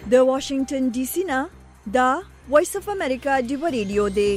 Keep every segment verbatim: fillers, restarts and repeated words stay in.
د واشنگټن ډي سي نه دا وایس اف امریکا ډیو ریډیو دی.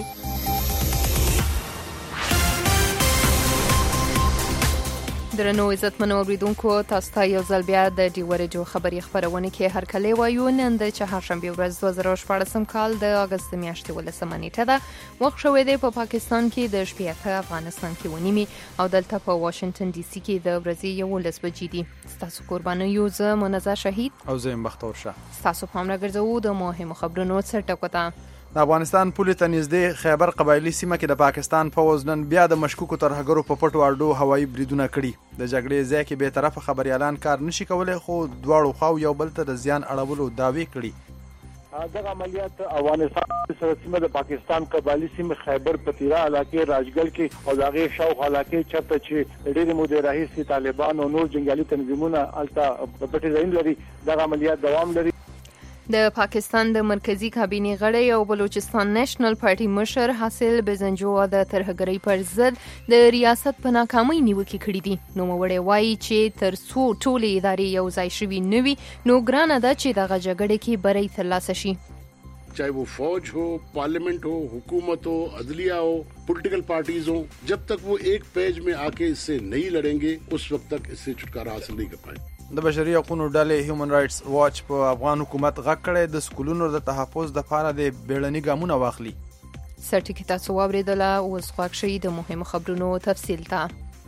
درنو عزتمنو اوریدونکو، تاسو ته یو ځل بیا د ډیو ریډیو خبري خبرونه کې هر کله وایو. نن د چهارشنبه ورځ دوه زره شپاړسم کال د اگست میاشتې ولسمه نیټه ده. وخت شوی دی په پاکستان کې د شپې په افغانستان کې ونیمي او دلته په واشنگټن ډي سي کې د ورځې یولس بجې دي. تاسو قربانو یو زه منزه شهید او زه بختور شه. تاسو پام راګرځو د مهمو خبرونو څرټکوته. د افغانستان پولې ته نږدې خیبر قبایلي سیمه کې د پاکستان فوز نن بیا د مشکوکو ترهګرو په پټو اډو هوایي بریدونه کړي. د جګړې ځای کې به طرفه خبريالان کار نشي کولای، خو دواړو خواو یو بل ته د زیان اړولو دعوی کړي. دغه عملیات افغانستان سره سیمه د پاکستان قبایلي سیمه خیبر پتیرا علاقې راجګل کې او دغه شاوخ علاقې چرته چې ډېر مودې راهیسې طالبان او نور جنگیالي تنظیمونه الته په پټي ځای لري، دغه عملیات دوام لري. د پاکستان د مرکزی کابینې غړی او بلوچستان نېشنل پارټي مشر حاصل بزنجو د ترهګرۍ پر ضد د ریاست په ناکامۍ نیوکې کړې دي. نو موړی وایي چې تر څو ټولې ادارې یو ځای شوي نه وي نو ګرانه ده چې دغه جګړې کې بری ترلاسه شي. चाहे वो फौज हो, पार्लियामेंट हो, हुकूमत हो, अदलिया हो, पॉलिटिकल पार्टीज हो, जब तक वो एक पेज में आके इससे नहीं लड़ेंगे उस वक्त तक इससे छुटकारा हासिल नहीं कर पाएंगे. د بشري حقوقو ډلې هیومن رائټس واچ په افغان حکومت غږ کړی د سکولونو د تحفظ لپاره د بیړني ګامونه واخلي. سرټکی تاسو واوریدله، اوس غوږ شئ د مهمو خبرونو تفصیل ته.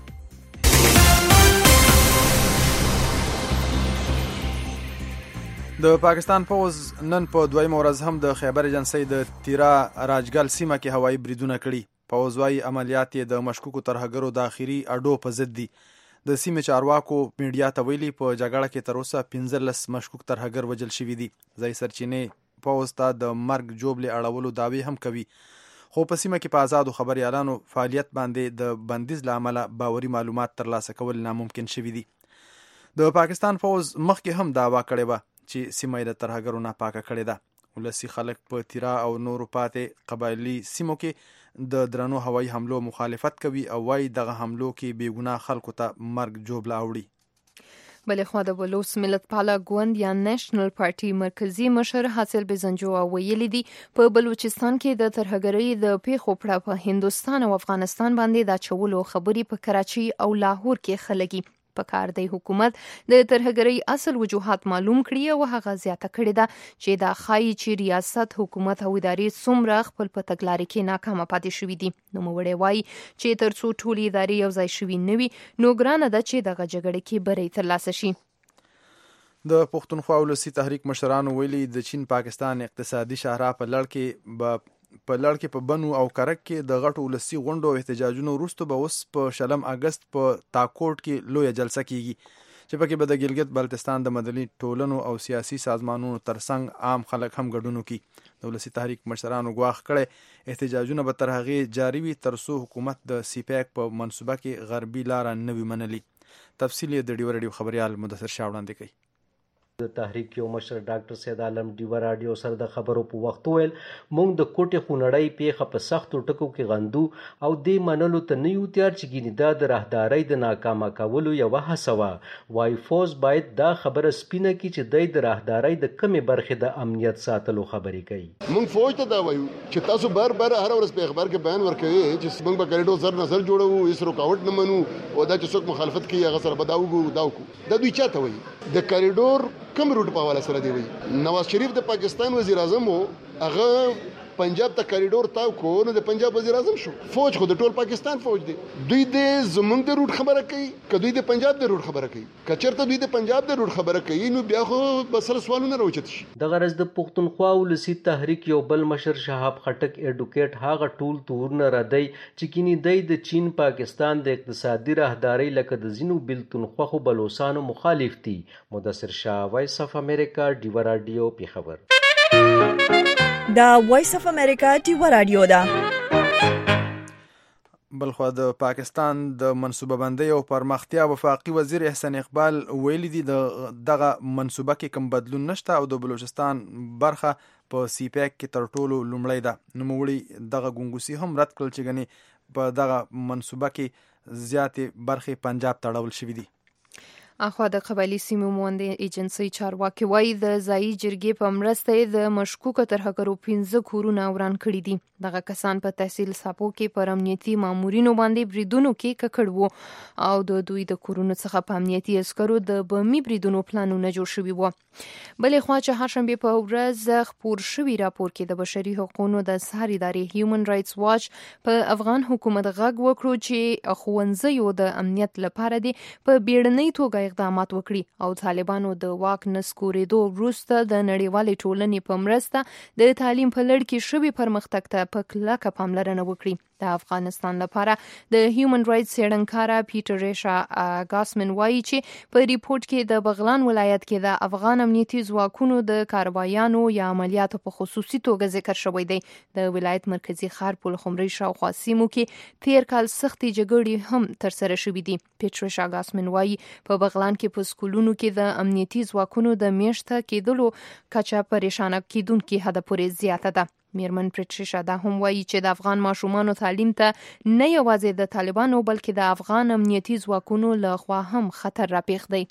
د پاکستان فوز نن په دویمه ورځ هم د خیبر ایجنسۍ د تیرا راجګل سیمه کې هوایي بریدونه کړي. فوز وايي عملیات یې د مشکوکو ترهګرو د اخیری اډو په ضد دي. د سیمې چارواکو میډیا ته ویلي په جګړه کې تر اوسه پنځلس مشکوک ترهګر وژل شوي دي. ځای سرچینې فوز ته د مرګ جوړې اړولو دعوی هم کوي، خو په سیمه کې په آزادو خبريالانو فعالیت باندې د بندیز له امله باوري معلومات ترلاسه کول ناممکن شوي دي. د پاکستان فوز مخکې هم دعوا کړې وه چې سیمه یې د ترهګرو ناپاکه کړې ده. ولسی خلک په تیرا او نورو پاتې قبایلي سیمو کې د درنو هوایي حملو مخالفت کوي او وايي دغه حملو کې بیګناه خلکو ته مرګ جوړ لاوړي. بلې خوا د بلوچ ملت پاله ګوند یا نېشنل پارټي مرکزی مشر حاصل بزنجو ویلي دي په بلوچستان کې د ترهګرۍ د پیښو پړه په هندستان او افغانستان باندې د چولو خبري په کراچي او لاهور کې خلګي. په کار دی حکومت د ترهګرۍ اصل وجوهات معلوم کړي او هغه زیاته کړې ده چې دا ښایي چې ریاست، حکومت او ادارې څومره خپل په تګلارۍ کې ناکامه پاتې شوي دي. نو موړی وایي چې تر څو ټولې ادارې یو ځای شوي نه وي نو ګرانه ده چې دغه جګړې کې بری ترلاسه شي. د پښتونخوا ولسی تحریک مشرانو ویلي د چین پاکستان اقتصادي شاهراه په لړ کې به په لړ کې په بنو او کرک کې د غټو ولسی غونډو او احتجاجونو وروسته به اوس په شلم اگست په تاکوټ کې لویه جلسه کیږي چې پکې به د ګلګت بلتستان د مدني ټولنو او سیاسي سازمانونو ترڅنګ عام خلک هم ګډون کوي. د ولسی تحریک مشرانو غواخ کړي احتجاجونه به تر هغې جاری وي تر څو حکومت د سی پیک په منصوبه کې غربي لار نه وي منلي. تفصیل یې د ډیو ریډیو خبريال مدثر شاه وړاندې کوي. د تحریک یو مشر ډاکټر سید عالم ډیو رادیو سره د خبرو په وخت ویل مونږ د کوټې خونړۍ پیښه په سختو ټکو کې غندو او دې منلو ته نه یو تیار چې ګینې دا د راهدارۍ د ناکامه کولو یوه هڅه وه. وایي فوز باید دا خبره سپینه کړي چې دی د راهدارۍ د کمې برخې د امنیت ساتلو خبرې کوي. مونږ فوج ته دا وایو چې تاسو بار بار هر ورځ په اخبار کې بیان ورکوي چې موږ به کریډور زر نظر جوړو، هیڅ رکاوټ نه منو او دا چې څوک مخالفت کوي هغه سره به دا وګورو دا وکړو. دا دوی چاته وایي د کریډور کم روټ په حواله سره دی وایي. نواز شریف د پاکستان وزیر اعظم وو، هغه پنجاب ته کریډور تاو کو نو د پنجاب وزیر اعظم شو. فوج خو د ټول پاکستان فوج دی. دوی د زمونږ د روټ خبره کوي که دوی د پنجاب د روټ خبره کوي؟ که چېرته دوی د پنجاب د روټ خبره کوي نو بیا خو به سره سوالونه راوچت شي. د غرض د پښتونخوا ولسی تحریک یو بل مشر شهاب خټک اډوکیټ هغه ټول تورونه ردی چې کینی دی د چین پاکستان د اقتصادي راهدارۍ لکه د ځینو بېلتونخوا خو بلوچستانو مخالف دي. مدثر شاه، وایس اف امریکا، ډیو رادیو، پیښور. دا وایس اف امریکا ډیو رادیو ده. بلخوا د پاکستان د منصوبه بندۍ او پرمختیا وفاقي وزیر احسان اقبال ویلي دي د دغه منصوبه کې کوم بدلون نشته او د بلوچستان برخه په سی پیک کې تر ټولو لومړی ده. نوموړي دغه ګونګوسي هم رد کړل چې ګنې په دغه منصوبه کې زیاتې برخې پنجاب ته اړول شوي دي. اخوا د قبایلی سیمو موندې ایجنسی چارواکي وایي د ځایي جرګې په مرسته د مشکوکو ترهګرو پنځه کورونه وران کړي دي. دغه کسان په تحصیل ساپو کې پر امنیتي مامورینو باندې بریدونو کې ککړ وو او د دوی د کورونو څخه په امنیتي عسکرو د بمي بریدونو پلانونه جوړ شوي وو. بلې خوا چې هرشنبه په ورځ خپور شوی راپور کې د بشري حقوقو د ساري ادارې هیومن رائټس واچ په افغان حکومت غږ وکړو چې ښوونځیو د امنیت لپاره دی په بیړنۍ توګه اقدامات وکړي او طالبانو د واک نسکورېدو وروسته د نړیوالې ټولنې په مرسته د تعلیم په لړ کې شوي پرمختګ ته په کلکه پاملرنه وکړي. د افغانستان لپاره د هیومن رائټس څېړنکاره پیټر ریشا ګاسمن وایي چې په ریپورت کې د بغلان ولایت کې د افغان امنیتي ځواکونو د کاروایانو یا عملیاتو په خصوصي توګه ذکر شوی دی. د ولایت مرکزی ښار پلخمري شاوخوا سیمو کې تیر کال سختې جګړې هم ترسره شوې دي. پیټر ریشا ګاسمن وایي په بغلان کې په سکولونو کې د امنیتي ځواکونو د میشته کېدلو کچه پریشانه کیدونکې حد پورې زیاته ده. میرمن پریټریشا دا هم وایي چې د افغان ماشومانو تعلیم ته نه یوازې د طالبانو بلکې د افغان امنیتي ځواکونو له خوا هم خطر راپېښ دی.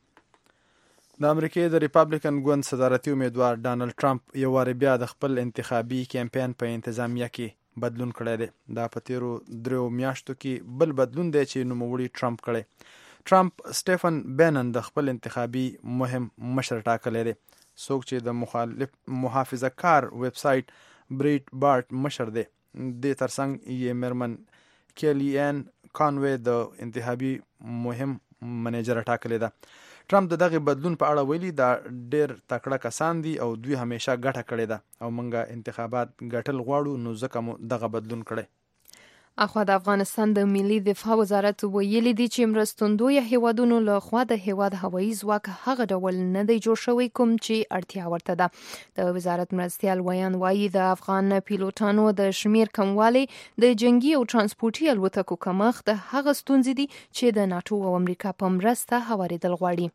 د امریکای د ریپابلیکن ګوند صدارتي امیدوار ډانلډ ټرمپ یو وار بیا د خپل انتخابي کمپاین په انتظامیه کې بدلون کړی دی. دا په تیرو دریو میاشتو کې بل بدلون دی چې نوموړي ټرمپ کړی. ټرمپ سټیفن بینن د خپل انتخابي مهم مشر ټاکلی دی. څوک چې د مخالف محافظه کار ویب سایټ بریټ بارټ مشر دی. د ترڅنګ یې میرمن کیلی ان کانوی د انتخابي مهم منیجر ټاکلی ده. ټرمپ د دغه بدلون په اړه ویلي دا ډیر تکړه کسان دي او دوی همیشه ګټه کړې ده او موږ انتخابات ګټل غواړو نو ځکه مو دغه بدلون کړی. اخوا د افغانستان د ملي دفاع وزارت ویلي دی چې مرستندویه هیوادونو له خوا د هیواد هوایي ځواک هغه ډول نه دی جوړ شوی کوم چې اړتیا ورته ده. د وزارت مرستیال ویان وایي د افغان پیلوټانو د شمیر کموالی د جنگي او ترانسپورتي الوتکو کمښت هغه ستونزې دي چې د ناتو او امریکا په مرسته هوارېدل غواړي.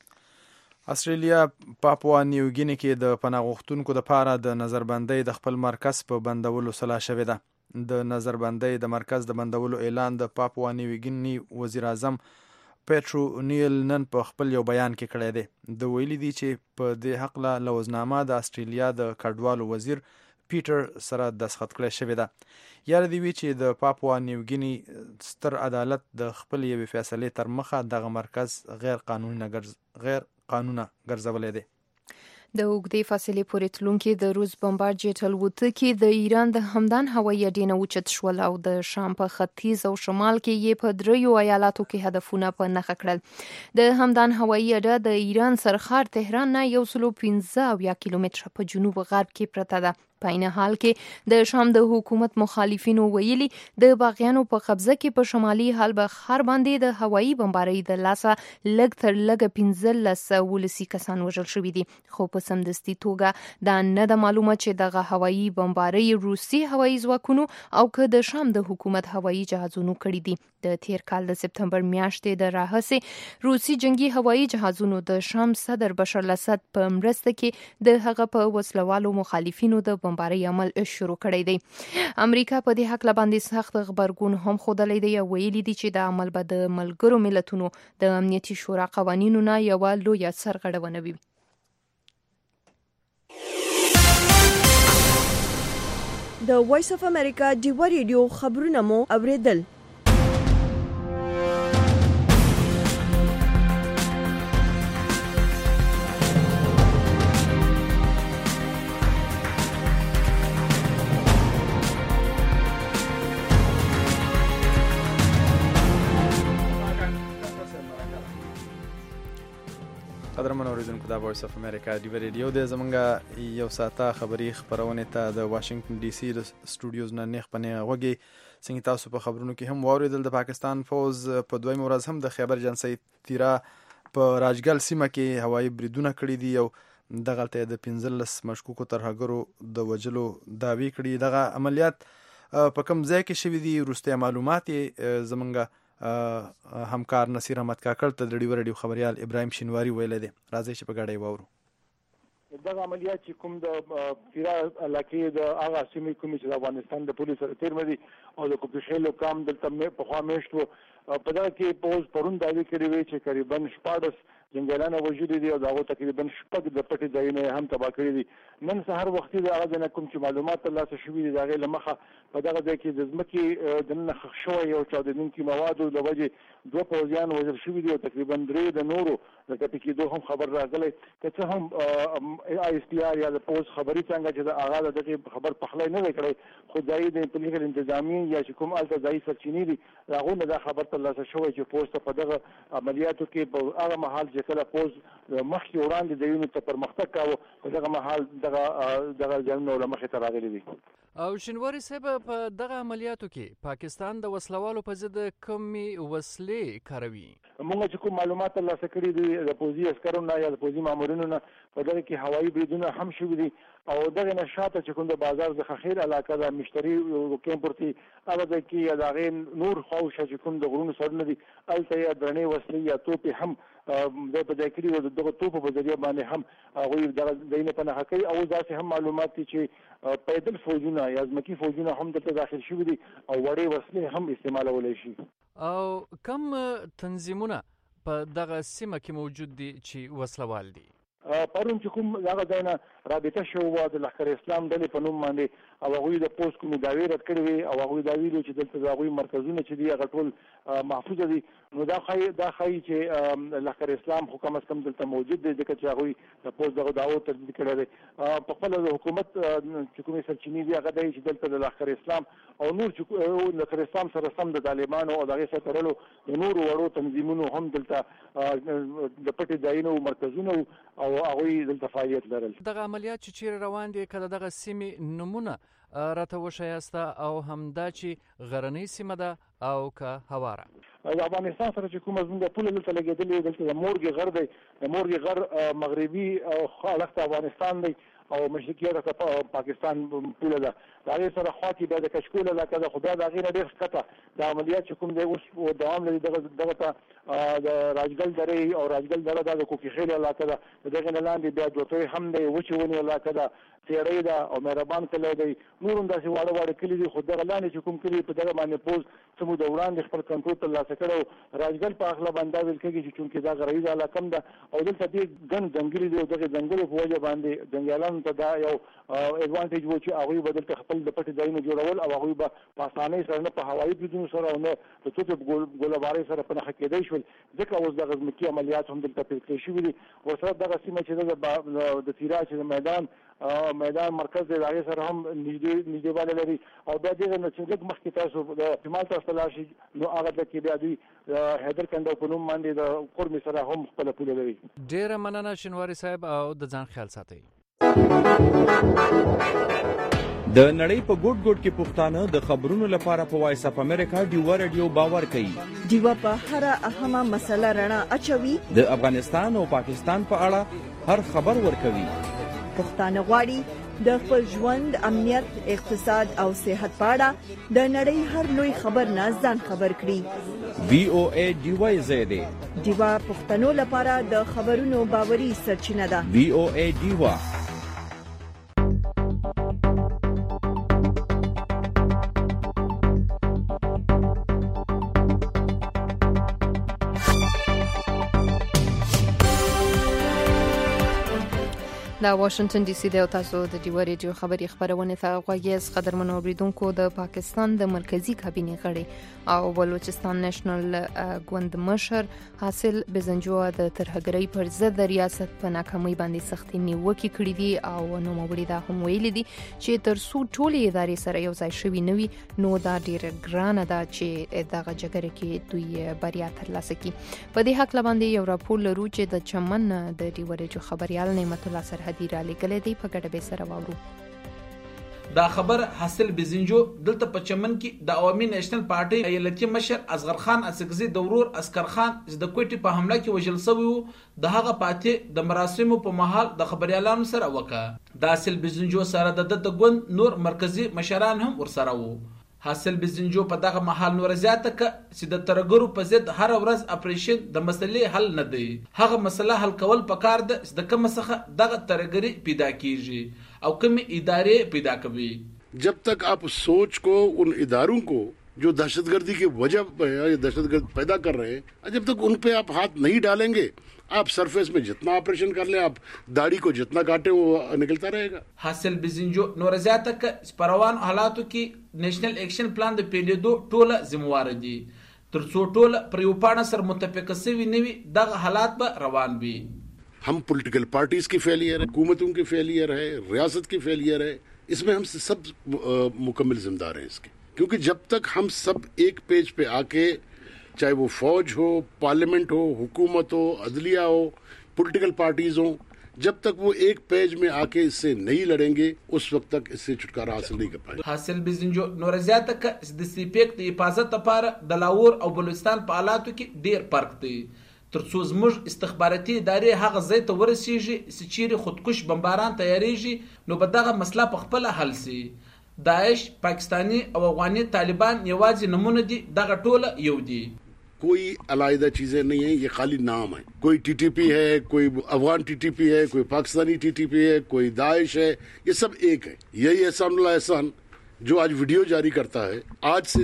استرالیا پاپوا نیو ګینی کې د پناه غوښتونکو لپاره د نظربندۍ د خپل مرکز په بندولو سلا شوې ده. د نظربندۍ د مرکز د بندولو اعلان د پاپوا نیو ګینی وزیر اعظم پیټرو نیل نن په خپل یو بیان کې کړی دی. د ویلي دی چې په دې حقله لوزنامه د استرالیا د کډوالو وزیر پیټر سره دستخط کړی شوې ده. یاد دی وی چې د پاپوا نیو ګینی ستر عدالت د خپل یوې فیصلې تر مخه دغه مرکز غیر قانوني غیر قانونه ګرځولې دی. د اوږدې فاصلې پورې تلونکي د روس بمبارد جیټ الوتکې د ایران د همدان هوایي اډې نه اوچت شول او د شام په ختیځ او شمال کې یې په دریو ایالاتو کې هدفونه په نښه کړل. د همدان هوایي اډه د ایران سرخار تهران نه یو سلو پنځه اویا کیلومتره په جنوب غرب کې پرته ده. په عین حال کې د شام د حکومت مخالفینو ویلي د باغیانو په قبضه کې په شمالي حلب خار باندې د هوایي بمبارۍ د لاسه لږ تر لږه پنځلس ولسي کسان وژل شوي دي. خو په سمدستي توګه دا نه ده معلومه چې دغه هوایي بمبارۍ روسي هوایي ځواکونو او که د شام د حکومت هوایي جهازونو کړي دي. د تیر کال د سپتمبر میاشتې د راهیسې روسي جنگي هوایي جهازونو د شام صدر بشار الاسد په مرسته کې د هغه په وسلوالو مخالفینو د بمبارۍ عمل شروع کړی دی. امریکا په دې حق باندې سخت غبرګون هم ښودلی دی او ویلي دي چې دا عمل به د ملګرو ملتونو د امنیتي شورا قوانینو نه یوه لویه سرغړونه وي. د وایس اف امریکا ډیوه ریډیو خبرونه مو اوریدل. قدرمن اوریدونکو د وایس اف امریکا ډیوه ریډیو د زمونږ یو ساعته خبری خبرونه ته د واشنگټن ډي سي د سټوډیوز نه نیخ پنه وګي څنګه تاسو په خبرونو کې هم واوریدل. د پاکستان فوز په دویم ورځ هم د خیبر جنسي تیرا په راجګل سیمه کې هوایي بریدونه کړی دي او دغه ته د پنځلس مشکوکو ترهګرو د وجلو داوی کړی. دغه عملیات په کوم ځای کې شوی دي وروسته معلومات زمونږ همکار نصیر احمد کاکړ ته د ډیوه ریډیو خبريال ابراهیم شینواری ویل دي. راځي چې په ګډه وورو. دغه عملیات چې کوم د تیرا علاقې د هغه سیمې کومې چې د افغانستان د پولیسو سره تیر مدي او د کوپیشیلو کام دلته په خوا میشتو په دغه کې پوز پرون داوی کړی وی چې تقریبا شپاړس جنګیالان وژلي دي او دغه تقریبا شپږ د پټې ځایونه هم تباه کړي دي نن سهار وختي د هغه نه کوم چې معلومات ترلاسه شوي دي دغه لمخه په دغه ځای کې د ځمکې د نن خښ شوی او چاودنونکي موادو د وجې دوه پوځیان وژل شوي دي او تقریبا درې د نورو د ټپي کېدو هم خبر راغلی که څه هم آی اس پی آر یا د پوز خبري څنګه چې د هغه دغه خبر پخلی نه دی کړی خو ځایي د پولیسو انتظامی یا چې کوم الته ځایي سرچینې دي هغونه دا خبر ترلاسه شوی چې پوز ته په دغه عملیاتو کې په هغه مهال چې کله پوز مخکې وړاندې د یونو ته پرمختګ کاوه په دغه مهال دغه دغه ځایونه له مخې ته راغلي دي. او شینواري صاحب په دغه عملیاتو کې پاکستان د وسلوالو په ضد کومې وسلې کاروي؟ موږ چې کوم معلومات ترلاسه کړي دي د پوځي عسکرو نه یا د پوځي مامورینو نه په دغه کې هوایي بریدونه هم شوي دي او دغه نه شاته چې کوم د بازار د خخیر علاقه د مشتري کیمپ ورتي هغه ځای کې یا د هغې نور خواوشا چې کوم د غرونو سرونه دي هلته یا درنې وسلې یا توپې هم د په ځای کړي او دغه توپو په ذریعه باندې هم هغوی دغه ځایونه په نښه کوي او داسې هم معلومات دي چې پیدل فوجونه یا ځمکي فوجونه هم دلته داخل شوي دي او وړې وسلې هم استعمالولی شي. او کوم تنظیمونه په دغه سیمه کې موجود دي چې وسلوال دي؟ پرون چې کوم هغه ځای نه رابطه شوې وه د لښکر اسلام ډلې په نوم باندې او هغوی د پوسټ کومې دعوې رد کړې وې او هغوی دا ویلي چې دلته د هغوی مرکزونه چې دي هغه ټول محفوظه دي نو دا ښایي دا ښایي چې لښکر اسلام خو کم از کم دلته موجود دی ځکه چې هغوی د پوسټ دغه دعوو تردید کړی دی. په خپله د حکومت چې کومې سرچینې دي هغه دی چې دلته د لښکر اسلام او نور چې لښکر اسلام سره سم د طالبانو او د هغې سره تړلو د نورو وړو تنظیمونو هم دلته د پټې ځایونه او مرکزونه او هغوی دلته فعالیت لرل. دغه عملیات چې چیرې روان دي که د دغه سیمې نومونه راته وښایاست او همدا چې غرنۍ سیمه ده او که هواره؟ د افغانستان سره چې کومه زموږ پوله دلته لګېدلې دلته د مورګې غر دی د مورګې غر مغربي خالق افغانستان دی او مشرقي اړخ پاکستان پوله ده د هغې سره خوا کې بیا د کشکول علاقه ده خو بیا د هغې نه ډېر ښکته د عملیات چې کوم دی اوس دوام لري دغه دغه ته د راجګل درې او راجګل دره دا د کوکیخیل علاقه ده د دغې نه لاندې بیا دوتوی هم دی وچې ونې علاقه ده تیړۍ ده او مهربان کلی دی نور هم داسې واړه واړه کلي دي خو دغه لاندې چې کوم کلي په دغه باندې پوز څه موده وړاندې خپل کنټرول ترلاسه کړی و راجګل په هکله باندې دا ویل کېږي چې چونکې دا غرایزه علاقه هم ده او دلته ډېر ګڼ ځنګلي دي او دغې ځنګلو په وجه باندې جنګیالانو ته دا یو ایډوانټیج و چې هغوی به دلته خپل د پټې ځایونه جوړول او هغوی به په اسانۍ سره نه په هوایي بریدونو سره او نه د توپې ګولهبارۍ سره په نښه کېدی شول ځکه اوس دغه ځمکي عملیات هم دلته پیل کړی شوي دي ورسره دغه سیمه چې ده د تیرا چې د میدان میدان مرکز دی د هغې سره هم نږدې نږدېوالی لري او بیا دغه نه چې لږ مخکې تاسو د شمال طرف ته لاړ شئ نو هغه ځای کې بیا دوی حیدر کنډو په نوم باندې د قرمې سره هم خپله پوله لري. ډېره مننه شینواري صاحب او د ځان خیال ساتئ. د نړۍ په ګوټ ګوټ کې پښتانه د خبرونو لپاره په وایس اپ امریکا ډیوا رادیو باور کوي. ډیوا په هر اهمه مسله رڼا اچوي. د افغانستان او پاکستان په اړه هر خبر ورکوي. پښتانه غواړي د خپل ژوند امنیت اقتصاد او صحت په اړه د نړۍ هر لوی خبر نه ځان خبر کړي. وی او ای ډیوا زیاده ډیوا پښتنو لپاره د خبرونو باوري سرچینه ده. وی او ای ډیوا. دا واشنگټن ډي سي د تاسو د ډیوا رادیو خبري خبرونه ته غوږیز قدرمن اوریدونکو د پاکستان د مرکزی کابینې غړي او بلوچستان نېشنل ګوند مشر حاصل بزنجوه د ترهګرۍ پر ضد د ریاست په ناکامۍ باندې سختي نیوکې کړې دي او نو موري دا هم ویلي دي چې تر څو ټولې ادارې سره یو ځای شوي نه وي نو دا ډیر ګرانه ده چې دغه جګړه کې دوی بریا ترلاسه کړي. په دې حق باندې یو راپور لرو چې د چمن د ډیوا رادیو خبريال نعمت الله سره هدي را لګلې دی په ګډه به سره واورو. دا خبر حاصل بزنجو دلته په چمن کې د عوامي نېشنل پارټي ایالتي مشر اصغر خان اسګزي د ورور اسکر خان د کوټي په حمله کې وژل شوی وو د هغه پاتې د مراسمو په محل د خبريالانو سره وکړه. د حاصل بزنجو سره د د ګوند نور مرکزی مشران هم ورسره وو. حاصل بزنجو په دغه محل نور زیاته ک چې د ترګرو په ضد هر ورځ اپریشن د مسلې حل نه دی. هغه مسله حل کول پکار ده چې د کوم څخه دغه ترګری پیدا کیږي او کوم ادارې پیدا کوي. जब तक आप सोच को उन इदारों को जो दहशतगर्दी की वजह या दहशतगर्द पैदा कर रहे हैं, जब तक उन पे आप हाथ नहीं डालेंगे, आप सरफेस में जितना ऑपरेशन कर ले, आप दाढ़ी को जितना काटे वो निकलता रहेगा. حاصل بزنجو نور زیاته ک پروان حالاتو کې نېشنل ایکشن پلان د پیډېدو ټوله ذمہوار دي. ترڅو ټوله پر یو پاڼه سره متفق شوي نه وي دغه حالات به روان وي. हम पॉलिटिकल पार्टीज की फेलियर है, हुकूमतों की फेलियर है, रियासत की फेलियर है, इसमें हम सब मुकम्मल जिम्मेदार हैं इसके. क्योंकि जब तक हम सब एक पेज पे आके, चाहे वो फौज हो, पार्लियामेंट हो, हुकूमत हो, अदलिया हो, पॉलिटिकल पार्टीज हो, जब तक वो एक पेज में आके इससे नहीं लड़ेंगे, उस वक्त तक इससे छुटकारा हासिल नहीं कर पाएंगे. حاصل بزنجو نور زیاته ک د سیپیک د حفاظت لپاره د لاهور او بلوچستان په حالاتو کې ډیر فرق دی. ترڅو زموږ استخباراتي ادارې هغه ځای ته ورسیږي چې چیرې خودکش بمباران تیاریږي نو به دغه مسله په خپل حل سي. داعش، پاکستانی او افغاني طالبان یوازې نمونه دي، دغه ټوله یو دي. कोई अलग चीजें नहीं है, ये खाली नाम है. कोई टीटीपी है, कोई अफगान टीटीपी है, कोई पाकिस्तानी टीटीपी है, कोई दाइश है, ये सब एक है. यही एहसानुल्लाह एहसान जो आज वीडियो जारी करता है, आज से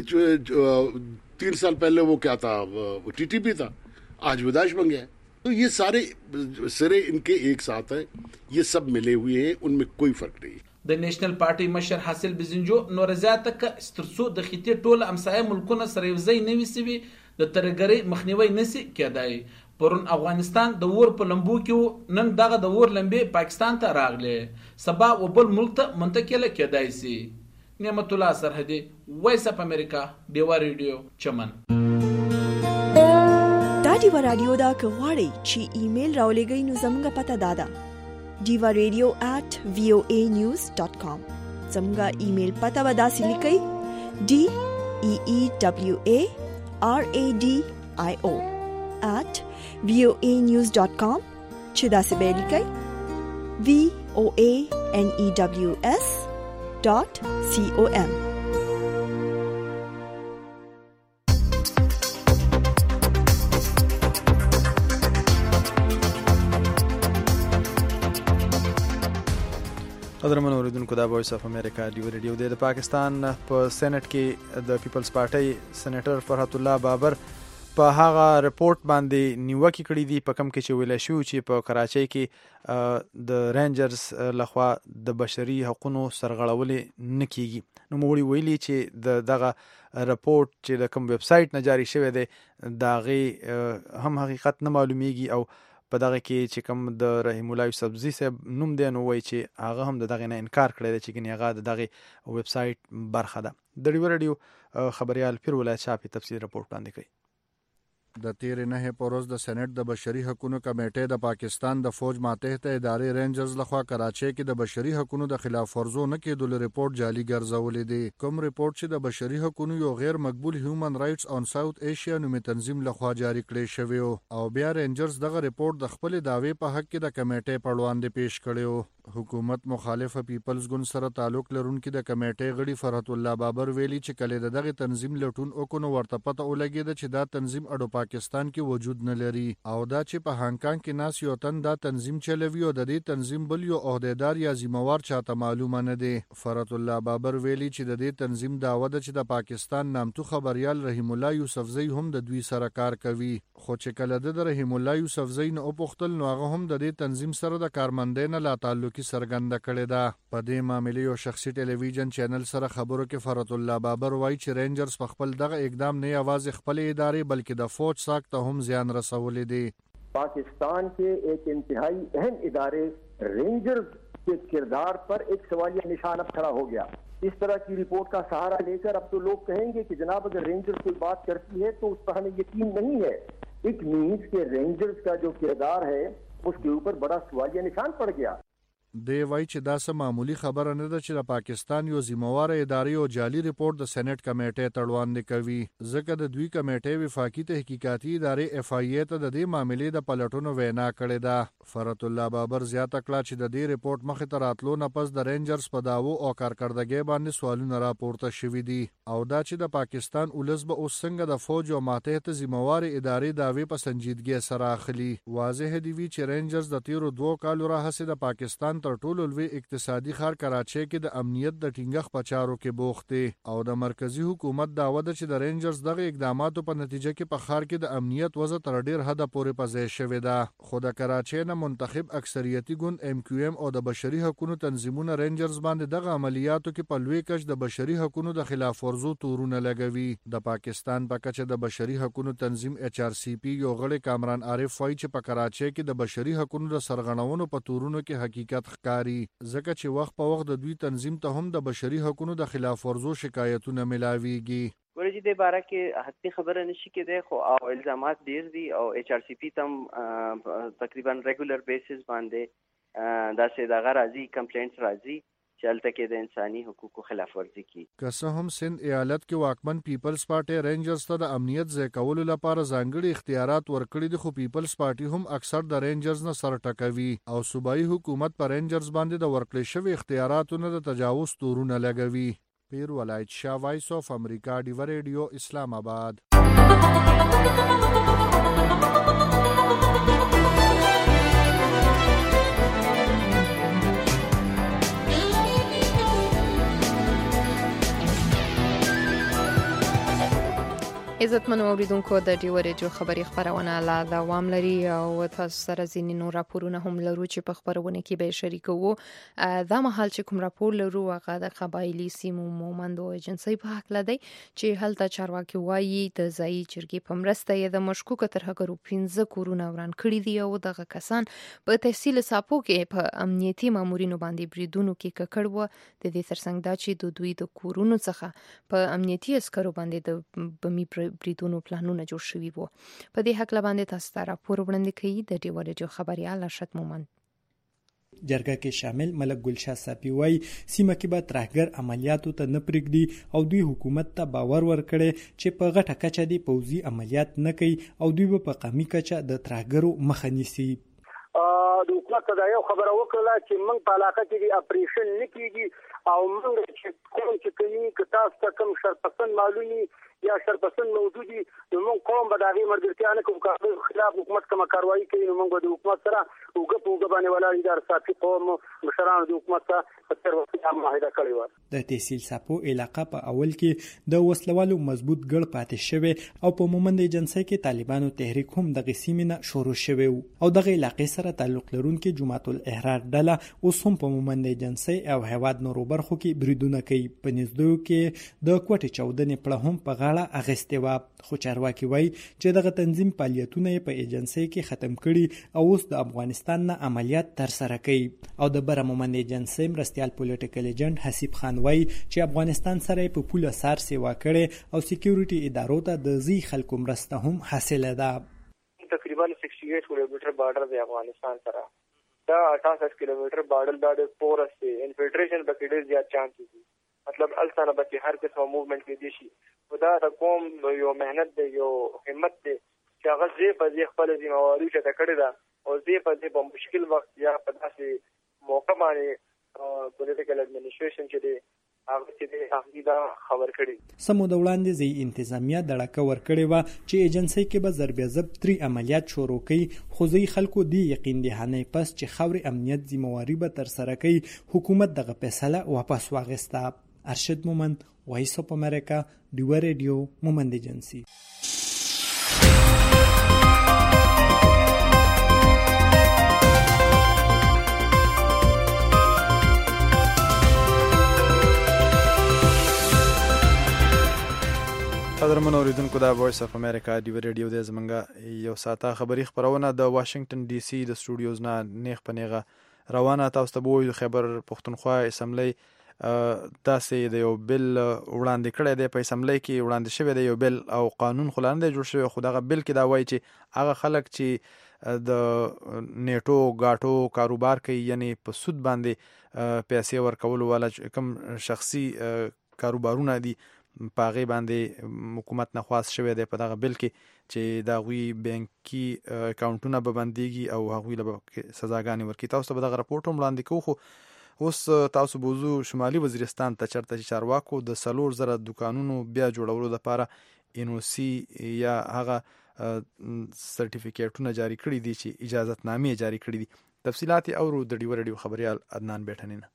तीन साल पहले वो क्या था, वो टीटीपी था, आज वो दाइश बन गया है. तो ये सारे सिरे इनके एक साथ है, ये सब मिले हुए हैं, उनमें कोई फर्क नहीं. د نېشنل پارټي مشر حاصل بزنجو نور زیاته ک سترسو د خطې ټوله امسایه ملکونه سره یوځای نوي سوي د ترګری مخنیوي نسی کېدای. پرون افغانستان د ور په لمبو کې نن دغه د ور لمبي پاکستان ته راغله، سبا وبل ملک ته منتقله کېدای سي. نعمت الله سرحدي، وایس اپ امریکا، دیوا ریډیو چمن. دا دیوا رادیو دا کغواړي چې ایمیل راولېږئ نو زموږه پته دادا diva radio at voa news dot com. زموږه ایمیل پته ودا سلیکئ d e e w a r a d i o at voa news dot com. چې دا څه به لیکئ v o a n e w s dot com. قدرمن اوریدونکو دا وایس اف امریکا دیو ریډیو د پاکستان په سېنات کې د پیپلز پارټي سېنیټر فرحت الله بابر په هغه رپورت باندې نیوکه کړې دي په کم کې چې ویل شو چې په کراچۍ کې د رینجرز لخوا د بشري حقوقو سرغړول نه کیږي. نو موږ ویلي چې د دغه رپورت چې د کوم ویب سټ نه جاری شوی دی داغه هم حقیقت نه معلومیږي او په دغه کې چې کوم د رحیم الله یوسفزي صاحب نوم دی نو وایي چې هغه هم د دغه نه انکار کړی دی چې ګنې هغه د دغه ویب سټ برخه ده. د ډیو ریډیو خبريال پیر ولایت شاه په تفصیل رپورت وړاندې کوي. د تیرې نه پروز د سېنات د بشري حقوقو کمیټې د پاکستان د فوج ماتحت ادارې رینجرز لخوا کراچۍ کې د بشري حقوقو د خلاف ورزو نه کېدل ریپورت جعلي ګرځولې دي. کوم ریپورت چې د بشري حقوقو یو غیر مقبول هیومن رائټس اون ساوث ایشیا نومي تنظیم لخوا جاری کړی شوی او بیا رینجرز دغه ریپورت د خپل داوی په حق کې د کمیټې په وړاندې پیش کړی. حکومت مخالفه پیپلز ګوند سره تعلق لرونکي د کمیټې غړي فرحت الله بابر ویلي چې کله دغه تنظیم لټون وکړو ورته پته ولګید چې دا تنظیم اډو پاکستان کې وجود نه لري او دا چې په هانګ کانګ کې ناس یو تن دا تنظیم چلوي او د دې تنظیم بل یو عہدیدار یا ذمہوار چاته معلومه نه دی. فرحت الله بابر ویلي چې د دې تنظیم داوا ده چې د پاکستان نامتو خبريال رحیم الله یوسفزي هم د دوی سره کار کوي، خو چې کله د رحیم الله یوسفزي نه اوپختل نو هغه هم د دې تنظیم سره د کارمندۍ نه لا تعلق کی سرګنده کړې ده. په دې معاملې یو شخصي ټلویزیون چینل سره خبرو کې فرحت الله بابر وایي چې رینجرز په خپل دغه اقدام نه یوازې خپل ادارې بلکې د فوج ساک ته هم زیان رسولې دي. पाकिस्तान के एक इंतहाई अहम इदारे रेंजर्स के किरदार पर एक सवालिया निशान अब खड़ा हो गया. इस तरह की रिपोर्ट का सहारा लेकर अब तो लोग कहेंगे कि जनाब अगर रेंजर्स कोई बात करती है तो उस पर हमें यकीन नहीं है. इट मीन्स के रेंजर्स का जो किरदार है उसके ऊपर बड़ा सवालिया निशान पड़ गया. دی وای چې دا سم معمولی خبره نه ده چې د پاکستان یو ذمہوار ادارې او جعلي ریپورت د سېنات کمیټې ته وړاندې کوي، ځکه د دوی کمیټې وفاقي تحقیقاتي ادارې اف آی ای ته د دې معاملې د پلټونو وینا کړې ده. فرت الله بابر زیاته کړه چې د دې ریپورت مخې ته راتلو نه پس د رینجرز په داوو او کارکردګۍ باندې سوالونه راپورته شوي دي او دا چې د پاکستان ولس به اوس څنګه د فوج او ماتحت ذمہوار ادارې داوی په سنجیدګۍ سره اخلي. واضح دی وی چې رینجرز د تیرو دوه کالو راهیسې د پاکستان تر ټولو لوی اقتصادي ښار کراچۍ کې د امنیت د ټینګښت په چارو کې بوخت دي او د مرکزی حکومت داوا ده چې د رینجرز دغه اقداماتو په نتیجه کې په ښار کې د امنیت وضع تر ډیر حده پورې په ځای شوې ده. خو د کراچۍ نه منتخب اکثریتي ګوند ایم کیو ایم او د بشري حقوقو تنظیمونه رینجرز باندې دغه عملیاتو کې په لوی کچ د بشري حقوقو د خلاف ورزو تورونه لګوي. د پاکستان په کچه د بشري حقوقو تنظیم ایچ آر سی پی یو غړی کامران عارف وایي چې په کراچۍ کې د بشري حقوقو د سرغړونو په تورونو کې حقیقت ښکاري ځکه چې وخت په وخت د دوی تنظیم ته هم د بشري حقوقو د خلاف ورزو شکایتونه ملاويږي. ورجې د باره کې حتی خبره نشي کېدای خو او الزامات ډیر دي او ایچ آر سی پی تم تقریبا ریګولر بیسس باندې دا سه دغه راځي کمپلینټس راځي چې الته کې د انساني حقوقو خلاف ورزي کی. که څه هم سند ایالت کې واکمن پیپلز پارټي رینجرز ته د امنیت ځای کولو لپاره ځانګړي اختیارات ورکړي دي خو پیپلز پارټي هم اکثر د رینجرز نه سر ټکوي او صوبایي حکومت پر رینجرز باندې د ورکړې شوی اختیاراتو نه د تجاوز تورونه لګوي. پیر ولایت شاه وایس اف امریکا ډیو ریډیو اسلام آباد. عزتمنو اوریدونکو د ډیو ریډیو خبري خبرونه لا دوام لري او تاسو سره ځینې نور راپورونه هم لرو چې په خبرونه کې به شریکو. دا مهال چې کوم راپور لرو هغه د قبایلی سیمو مومندو ایجنسی په حق لدی چې هلته چارواکي وایي د ځای چرګي په مرسته یې د مشکوک ترهګرو پنځه کورونه وران کړی دي او دغه کسان په تحصیل ساپو کې په امنیتي مامورینو باندې بریدونو کې ککړ و. د دې ترڅنګ دا چې د دوی د کورونو څخه په امنیتي عسکرو باندې د بمی بریدونو پلانونه جوړ شوي وو. په دې حق باندې تاسو ته راپور وړاندې کوي د ډیو ریډیو خبريال ارشد مومند. جرګه کې شامل ملک ګلشاه صافي وایي سیمه کې به ترهګر عملیاتو ته نه پرېږدي او دوی حکومت ته باور ورکړي چې په غټه کچه دی پوځي عملیات نه کوي او دوی په قومي کچه د ترهګرو مخه نیسي. د حکومت ته دا یو خبره وکړه چې موږ په علاقه کې د اپریشن نه کیږي او موږ چې کوم چې کوي که تاسو ته کوم شرپسند معلومي یا شرپسند موجودي نو موږ قوم به د هغې ملګرتیا نه کوو. که خلاف حکومت کومه کاروایي کوي نو موږ به د حکومت سره اوږه په اوږه باندې ولاړ یو د صافي قوم مشرانو د حکومت سره په تېر وخت کې معاهده کړې وه. د تحصیل ساپو علاقه په اول کې د وسلوالو مضبوط ګړ پاتې شوی او په مومند ایجنسی کې طالبانو تحریک هم دغه سیمې نه شروع شوی او دغه علاقې سره تعلق لرونکي جماعت الاحرار ډله اوس هم په مومند ایجنسی او هیواد نورو برخو کې بریدونه کوي. په نږدې کې د کوټې چاودنې پړه هم په غاړه اغستې وه خو چارواکي وایي چې دغه تنظیم فعالیتونه یې په ایجنسی کې ختم کړي او اوس د افغانستان نه عملیات ترسره کوي. او د بره مومند ایجنسی مرستیال پولیټیکل ایجنټ حسیب خان وایي چې افغانستان سره په پوله سار سیوا کړي او سکیورټي ادارو ته د ځي خلکو مرسته هم حاصله ده. تقریبا अड़सठ کیلومتر بارډر دی افغانستان سره. دا अठासी کیلومتر بارډر دا پورس دی انفلټریشن به ډیر زیات چانس دي مطلب السنه به هر قسمه موومېنټ کې دي شي. خدا د قوم یو مهنت دی یو همت دی چې هغه زی په ځای خپل ذمہواری ته کړی ده او زی په ځای په مشکل وخت یا په داسې موقع باندې پولیټیکل اډمنسټریشن چې دی هغه چې دی هغه دا خبر کړي. سمو د وړاندې ځای انتظامیه دړکه ورکړې وه چې ایجنسی کې به ضرب ضبط تری عملیات شروع کړي خو ځای خلکو دی یقین دهانه پس چې خاورې امنیت ذمہواری به ترسره کوي حکومت دغه فیصله واپس واغسته. ارشد مومند وایس اف امریکا ډیو ریډیو مومند ایجنسی. قدرمن اوریدونکو دا وایس اف امریکا ډیو ریډیو د زمنګ یو ساته خبری خبرونه د واشنگټن ډي سي د سټوډیوز نه نیغ پنیغه روانه تاسو ته وایو خبر پښتونخوا اسمبلی داسې د یو بل وړاندې کړی دی په اسمبلی کې وړاندې شوی دی یو بل او قانون خو لا نه دی جوړ شوی خو دغه بل کې دا وایي چې هغه خلک چې د نیټو ګاټو کاروبار کوي یعنی په سود باندې پیسې ورکولو والا کوم شخصي کاروبارونه دي په هغې باندې حکومت نه خواست شوی دی په دغه بل کې چې د هغوی بانکي اکاونټونه به بندېږي او هغوی له به سزاګانې ورکړي. تاسو ته به دغه راپورټ هم وړاندې کوو، خو اوس تاسو بوزو شمالي وزیرستان ته چېرته چې چارواکو د څلور زره دوکانونو بیا جوړولو لپاره ان او سی یا هغه سرټیفیکیټونه جاری کړي دي چې اجازتنامې جاری کړي دي. تفصیلات یې اورو د ډیوه رادیو خبریال عدنان بیټنی نه.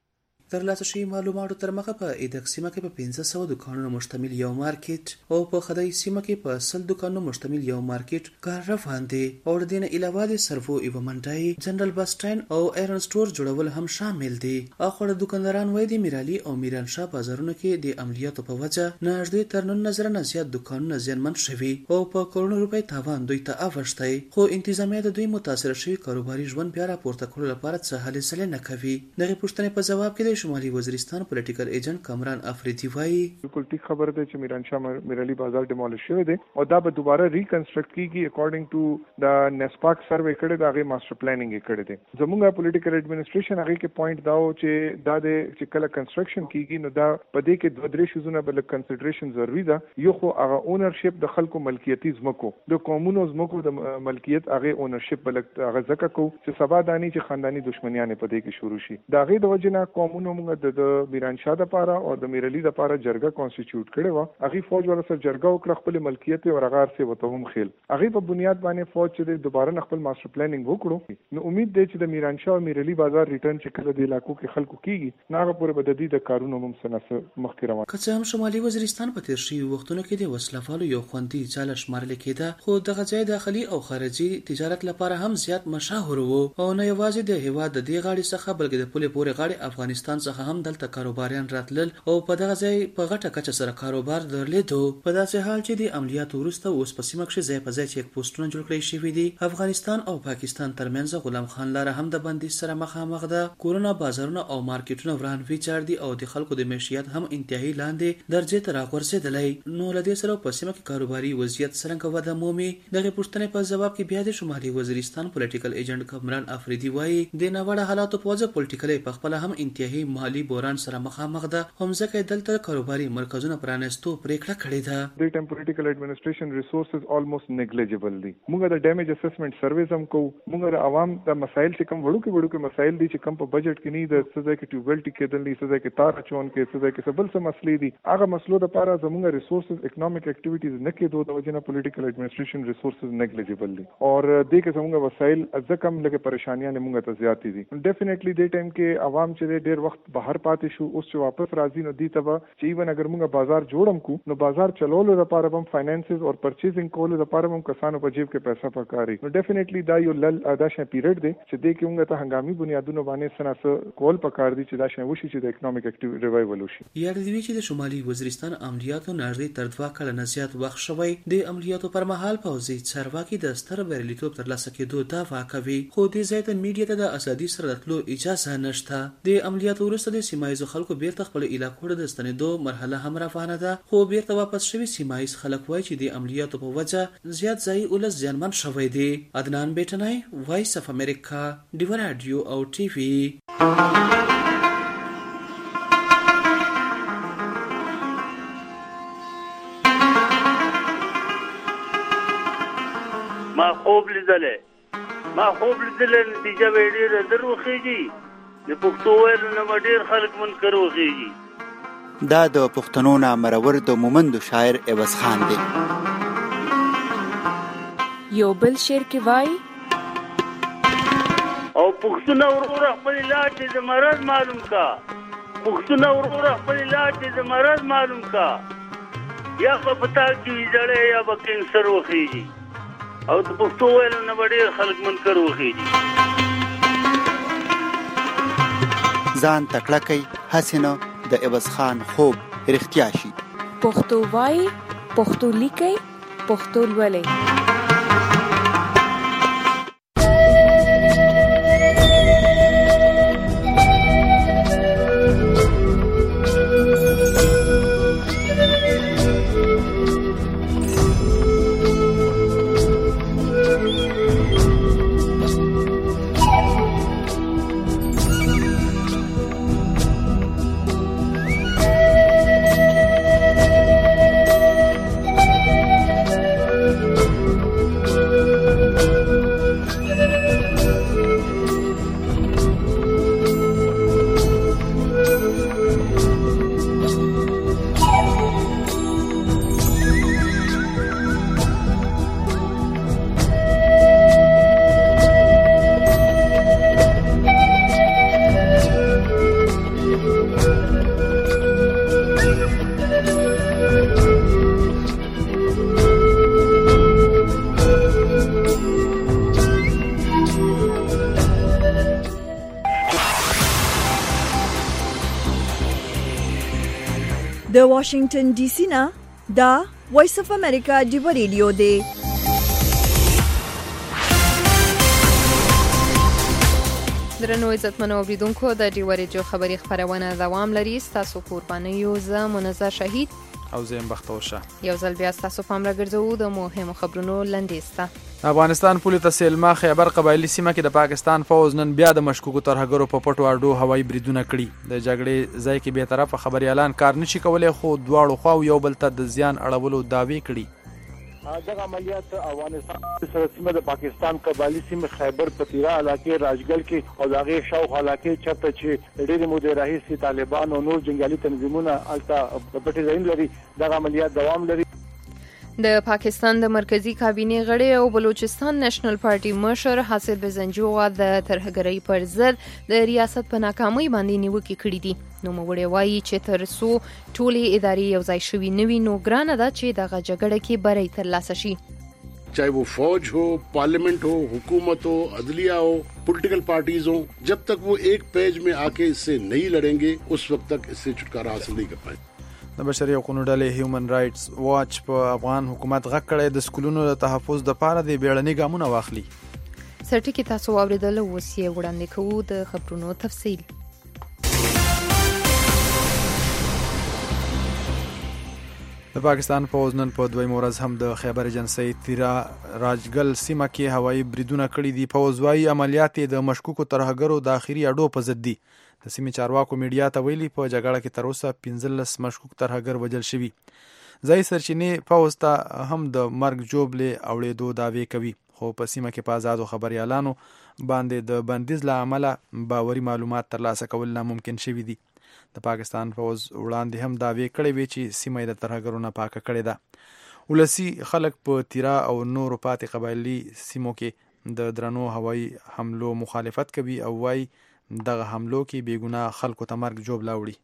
ترلاسه شوي معلوماتو تر مخه په ایدک سیمه کې په پنځه سوه دوکانونو مشتمل یو مارکیټ او په خدای سیمه کې په سل دوکانونو مشتمل یو مارکیټ کار روان دی او د دې نه علاوه د سرفو ایوه منډای، جنرال بس سټاند او ایرن سټور جوړول هم شامل دي. اخر دکانداران وایي د میرالي او میرانشاه بازارونو کې د عملیاتو په وجه نږدې تر نن نظر نه زیات دوکانونه زیانمن شوي او په کروڑونو روپۍ تاوان دوی ته اوښتی، خو انتظامیه د دوی متاثر شوي کاروباري ژوند بیا راپورته کولو لپاره څه هلې ځلې نه کوي. دغې پوښتنې په ځواب کې د شمالي وزیرستان پولیټیکل ایجنټ کامران افریدي وایي بالکل ټیک خبره ده چې میرانشاه میرالي بازار ډیمولیش شوی دی او دا به دوباره ریکنسټرکټ کیږي اکارډینګ ټو د نسپاک سروې کړی دا غي ماستر پلانینګ یې کړی دی. زموږه پولیټیکل ایڈمنسټریشن هغه کې پوینټ داو چې دا د چې کله کنسټرکشن کیږي نو دا په دې کې دوه درې شیزونه بل کنسیډریشن ضروری ده. یو خو هغه اونرشپ د خلکو ملکیتي زمکو د قومونو زمکو د ملکیت هغه اونرشپ بل هغه ځکه کو چې سبا دانی چې خاندانی دښمنیان په دې کې شروع شي. دا غي د وجنه قومونو موږ د میرانشاه د پاره او د میرالي د پاره جرګه کانسټیټیوټ کړي و. هغه فوج ور سره جرګه وکړه خپل ملکیت او رغار سي وته هم خېل هغه په بنیاد باندې فوج چې دوباره خپل ماستر پلانینګ وکړو. نو امید دی چې د میرانشاه او میرالي بازار ریټرن چې کله د علاقو کې خلکو کیږي ناغه پورې بددي د کارونو هم سنس مخکې روان. که هم شمالي وزیرستان په تیر شوي وختونو کې د وسلوالو یو خوندي ځای شمارل کېده، خو دغه ځای داخلي او خارجي تجارت لپاره هم زیات مشهور وو او نه یوازې د هیواد د دې غاړې څخه بلکې د پولې پورې غاړې افغانستان څخه هم دلته کاروباریان راتلل او په دغه ځای په غټه کچه سره کاروبار درلودو. په داسې حال چې د عملیاتو وروسته اوس په سیمه کې ځای په ځای چیک پوسټونه جوړ کړي شوي دي. افغانستان او پاکستان ترمنځ غلام خان لاره هم د بندیز سره مخامخ ده. کورونه بازارونه او مارکیټونه وران ویچار دي او د خلکو د معیشت هم انتهایی لاندې درجه ته راغورځېدلی. نو له دې سره په سیمه کې کاروباري وضعیت څرنګه وده مومي؟ دغه پوښتنې په ځواب کې بیا د شمالي وزیرستان پولیټیکل ایجنټ کامران افریدي وایي د ناوړه حالاتو په وجه پولیټیکل په خپل هم انتهایی مالی بحران سره مخامخ ده، هم ځکه دلته کاروباري مرکزونه پرانستو پریکړه کړې ده. د ټیم پولیټیکل ایڈمنسټریشن ریسورسز آلموست نیګلیجبل دي. موږ د ډیمیج اسسمنټ سرویز هم کوو. موږ د عوام د مسایل چې کوم وړو کې وړو کې مسایل دي چې کوم په بجټ کې نه د سزا کې ټیوبل ټیکېدل دي، سزا کې تار چون کې سزا کې سبل څه مسلې دي، هغه مسلو د لپاره زموږ ریسورسز اکونومیک اکټیویټیز نه کېدو د وجنه پولیټیکل ایڈمنسټریشن ریسورسز نیګلیجبل دي او د کې زموږ وسایل ځکه هم لکه پریشانیاں موږ ته زیاتې دي. ډیفینیټلی د ټیم کې عوام چې ډیر وخت بهر پاتې شو اوس چې واپس راځي نو دی ته چې ایون اگر موږ بازار جوړم کو نو بازار چلولو لپاره هم فاینانسز او پرچیزینګ کولو لپاره هم کسانو په جیب کې پیسې پکاري. نو ډیفینیټلی دا یو لل اداشه پیریډ دی چې د کې موږ ته هنګامي بنیادونو باندې سناس کول پکار دي چې دا شنه وشي چې د اکونومیک اکټیو ریوایول وشي. یاد دی چې د شمالي وزیرستان عملیاتو نږدې تر دوه کاله نه زیات وخت شوی. د عملیاتو پر مهال پوځي چارواکي د ستر بریالیتوب ترلاسه کېدو دعوا کوي، خو د زیات میډیا ته د ازادي سره راتلو اجازه نشته. د عملیاتو وروسته د سیمایي خلکو بیرته خپل علاقو د ستنېدو مرحله هم روانه ده، خو بیرته واپس شوي سیمایي خلک وایي چې د عملیاتو په وجه زیات ځای ولس زیانمن شوی دی. عدنان بیټنی، وایس اف امریکا، ډیوه رادیو او ټي وي. ما خوب لیدلې ما خوب لیدلې نتیجه به ډېره در وخېږي د پښتو ویلو نه ډېر خلک منکر وخېږي. دا د پښتنو نه مرور د مومندو شاعر عوض خان دی. یو بل شعر کې وایي او پښتون ورور خپل علاج د مرض معلوم کا، پښتون ورور خپل علاج د مرض معلوم کا، یا په پتا کې زړې یا په کینسر وخېږي او د پښتو ویلو نه ډېر خلک منکر وخېږي. ځان تکړه کوي هسې نه د عوض خان خوب رښتیا شي. پښتو وایي، پښتو لیکي، پښتو لولي. د واشنگټن ډي سي نه دا وایس اف امریکا ډیو ریډیو دی. درنو عزتمنو اوریدونکو د ډیو ریډیو خبری خبرونه دوام لري. تاسو قربانیو ز منزه شهید او زم بختور شه. یو ځل بیا تاسو پام راګرځو د مهمو خبرونو لنډیسته. افغانستان پولیس ته سیلما خیبر قبایلی سیمه کې د پاکستان فوز نن بیا د مشکوکو ترهګرو په پټو اډو هوایي بریدونه کړي. د جګړې ځای کې به طرفه خبري اعلان کار نشي کولای، خو دواړو خواو یو بل ته د زیان اړولو داوی کړي. دغه عملیات افغانستان سره سیمه د پاکستان قبایلی سیمه خیبر پتیرا علاقې راجګل کې او دغه شاوخوا علاقې چرته چې ډېری موده راهیسې طالبان او نور جنگیالي تنظیمونه الته پټې ځای لري، دغه عملیات دوام لري. د پاکستان د مرکزی کابینې غړي او بلوچستان نېشنل پارټي مشر حاصل بزنجوغ د ترهګرۍ پر ضد د ریاست په ناکامۍ باندې نیوکې کړې دي. نو موږ وایي چې تر څو ټولې ادارې یو ځای شوي نه وي نو ګرانه ده چې دغه جګړه کې بری ترلاسه شي. चाहे वो फौज हो, पार्लियामेंट हो, हुकूमत हो, अदलिया हो, पॉलिटिकल पार्टीज हो, जब तक वो एक पेज में आके इससे नहीं लड़ेंगे उस वक्त तक इससे छुटकारा हासिल नहीं कर पाएंगे. د بشري حقوقو ډلې هیومن رائټس واچ په افغان حکومت غږ کړی د سکولونو د تحفظ لپاره د بیړني ګامونه واخلي. سرټکی تاسو اوریدل اوس یې وړاندې کوو د خبرونو تفصیل. د پاکستان فوز نن په دویم ورځ هم د خیبر ایجنسۍ تیرا راجګل سیمه کې هوایي بریدونه کړي دي. فوز وايي عملیات د مشکوکو ترهګرو د اخیری اډو په ضد دي. د سیمې چارواکو میډیا ته ویلي په جګړه کې تر اوسه پنځلس مشکوک ترهګر وژل شوي. ځای سرچینې فوز ته هم د مرګ جوړې اورېدو دعوی کوي، خو په سیمه کې په آزادو خبريالانو باندې د بندیز له امله باوري معلومات ترلاسه کول ناممکن شوي دي. د پاکستان فوز وړاندې هم دعوی کړې وي چې سیمه د ترهګرو نه پاکه کړې ده. ولسی خلک په تیرا او نورو پاتې قبایلی سیمو کې د درنو هوایي حملو مخالفت کوي او وايي دغه حملو کې بیګناه خلکو ته مرګ جوړ لاوړي.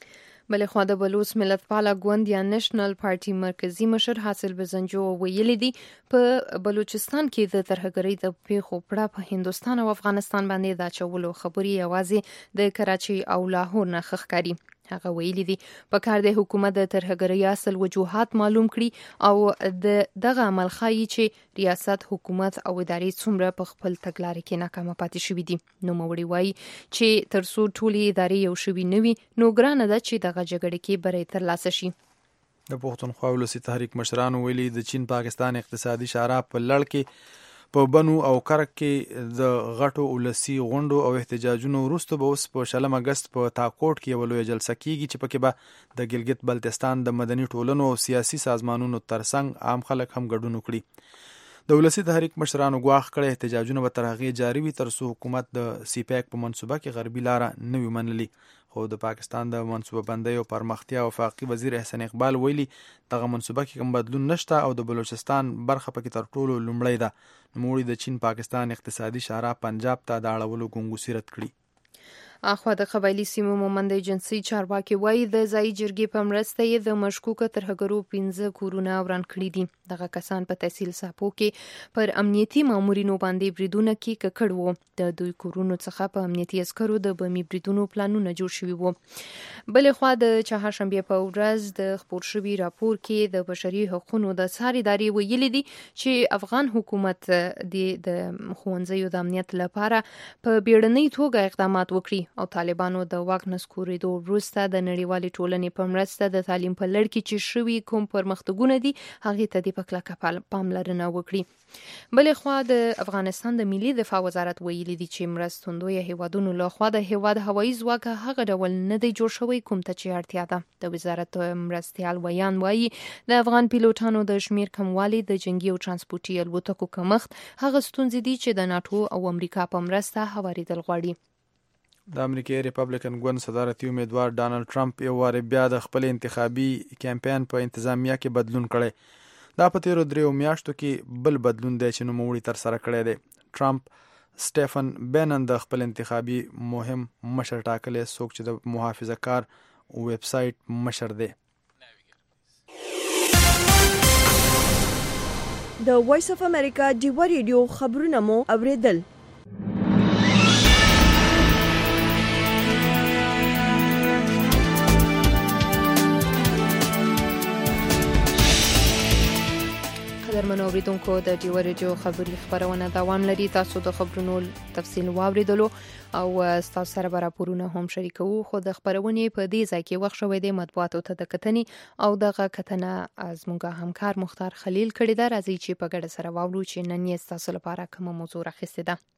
بلې خوا د بلوچ ملت پاله ګوند یا نېشنل پارټي مرکزی مشر حاصل بزنجو ویلي دي په بلوچستان کې د ترهګرۍ د پیښو پړه په هندستان او افغانستان باندې د اچولو خبري یوازې د کراچي او لاهور نه ښکاري. هغه ویلي دي په کار د حکومت د ترهګرۍ اصل وجوهات معلوم کړي او د دغه عمل خایي چې ریاست حکومت او ادارې څومره په خپل تګلارې کې ناکامه پاتې شوي دي. نو موړي وایي چې تر څو ټولې ادارې یو شوي نه وي نو ګرانه ده چې دغه جګړه کې بری ترلاسه شي. د پښتونخوا ولسي تحریک مشرانو ویلي د چین پاکستان اقتصادي شارع په لړ کې په بنو او کرک کې د غټو ولسی غونډو او احتجاجونو وروسته به اوس په شلم اگست په تاکوټ کې یو لوی جلسه کیږي چې پکې به د ګلګت بلتستان د مدني ټولنو او سیاسي سازمانونو ترڅنګ عام خلک هم ګډون وکړي. د ولسی تحریک مشرانو ګواښ کړی احتجاجونه به تر هغې جاري وي تر څو حکومت د سی پیک په منصوبه کې غربي لاره نه وي منلي. خو د پاکستان د منصوبه بندۍ او پرمختیا او وفاقي وزیر احسان اقبال ویلي دغه منصوبه کې کوم بدلون نشته او د بلوچستان برخه پکې تر ټولو لومړی ده. نوموړي د چین پاکستان اقتصادي شارع پنجاب ته د اړولو ګونګوسي رد کړي. اخوا د قبایلی سیمو مومند ایجنسۍ چارواکي وایي د ځایي جرګې په مرسته یې د مشکوکه ترهګرو پنځه کورونه وران کړي دي. دغه کسان په تحصیل ساپو کې پر امنیتي مامورینو باندې بریدونه کې ککړ وو. د دوی کورونو څخه په امنیتي عسکرو د بمي بریدونو پلانونه جوړ شوي وو. بلې خوا د چهارشنبې په ورځ د خپور شوي راپور کې د بشري حقوقو د څار ادارې ویلي دي چې افغان حکومت د ښوونځیو د امنیت لپاره په بیړنۍ توګه اقدامات وکړي او طالبانو د واک نسکورېدو وروسته د نړیوالې ټولنې په مرسته د تعلیم په لړ کې چې شوي کوم پرمختګونه دي هغې ته د په کلکه پاملرنه وکړي. بلې خوا د افغانستان د ملي دفاع وزارت ویلي دي چې مرستندویه هیوادونو لخوا د هیواد هوایي ځواک هغه ډول نه دی جوړ شوی کوم ته چې اړتیا ده. د وزارت مرستیال ویان وایي د افغان پیلوټانو د شمیر کموالی د جنگي او ترانسپورتي الوتکو کمښت هغه ستونزې دي چې د ناتو او امریکا په مرسته هواریدل غواړي. د امریکای ریپبلیکن ګوند صدارتي امیدوار ډانلډ ټرمپ یو وار بیا د خپل انتخابي کمپاین په انتظامیه کې بدلون کړی. دا په تیرو دریو میاشتو کې بل بدلون دی چې نوموړي تر سره کړی دی. ټرمپ سټیفن بینن د خپل انتخابي مهم مشر ټاکلی، څوک چې د محافظه کار ویب سایټ مشر دی. د وایس اف امریکا ډیو ریډیو خبرونه مو اوریدل. قدرمنو اوریدونکو د ډیو رادیو خبري خبرونه دوام لري. تاسو د خبرونو تفصیل واوریدلو او تاسو سره به راپورونه هم شریکو. خو د خبرونې په دې ځای کې وخت شوی دی مطبوعاتو ته د کتنې او دغه کتنه زموږ همکار مختار خلیل کړی ده. راځي چې په ګډه سره واورو چې نن یې تاسو لپاره کومه موضوع راخیستې ده.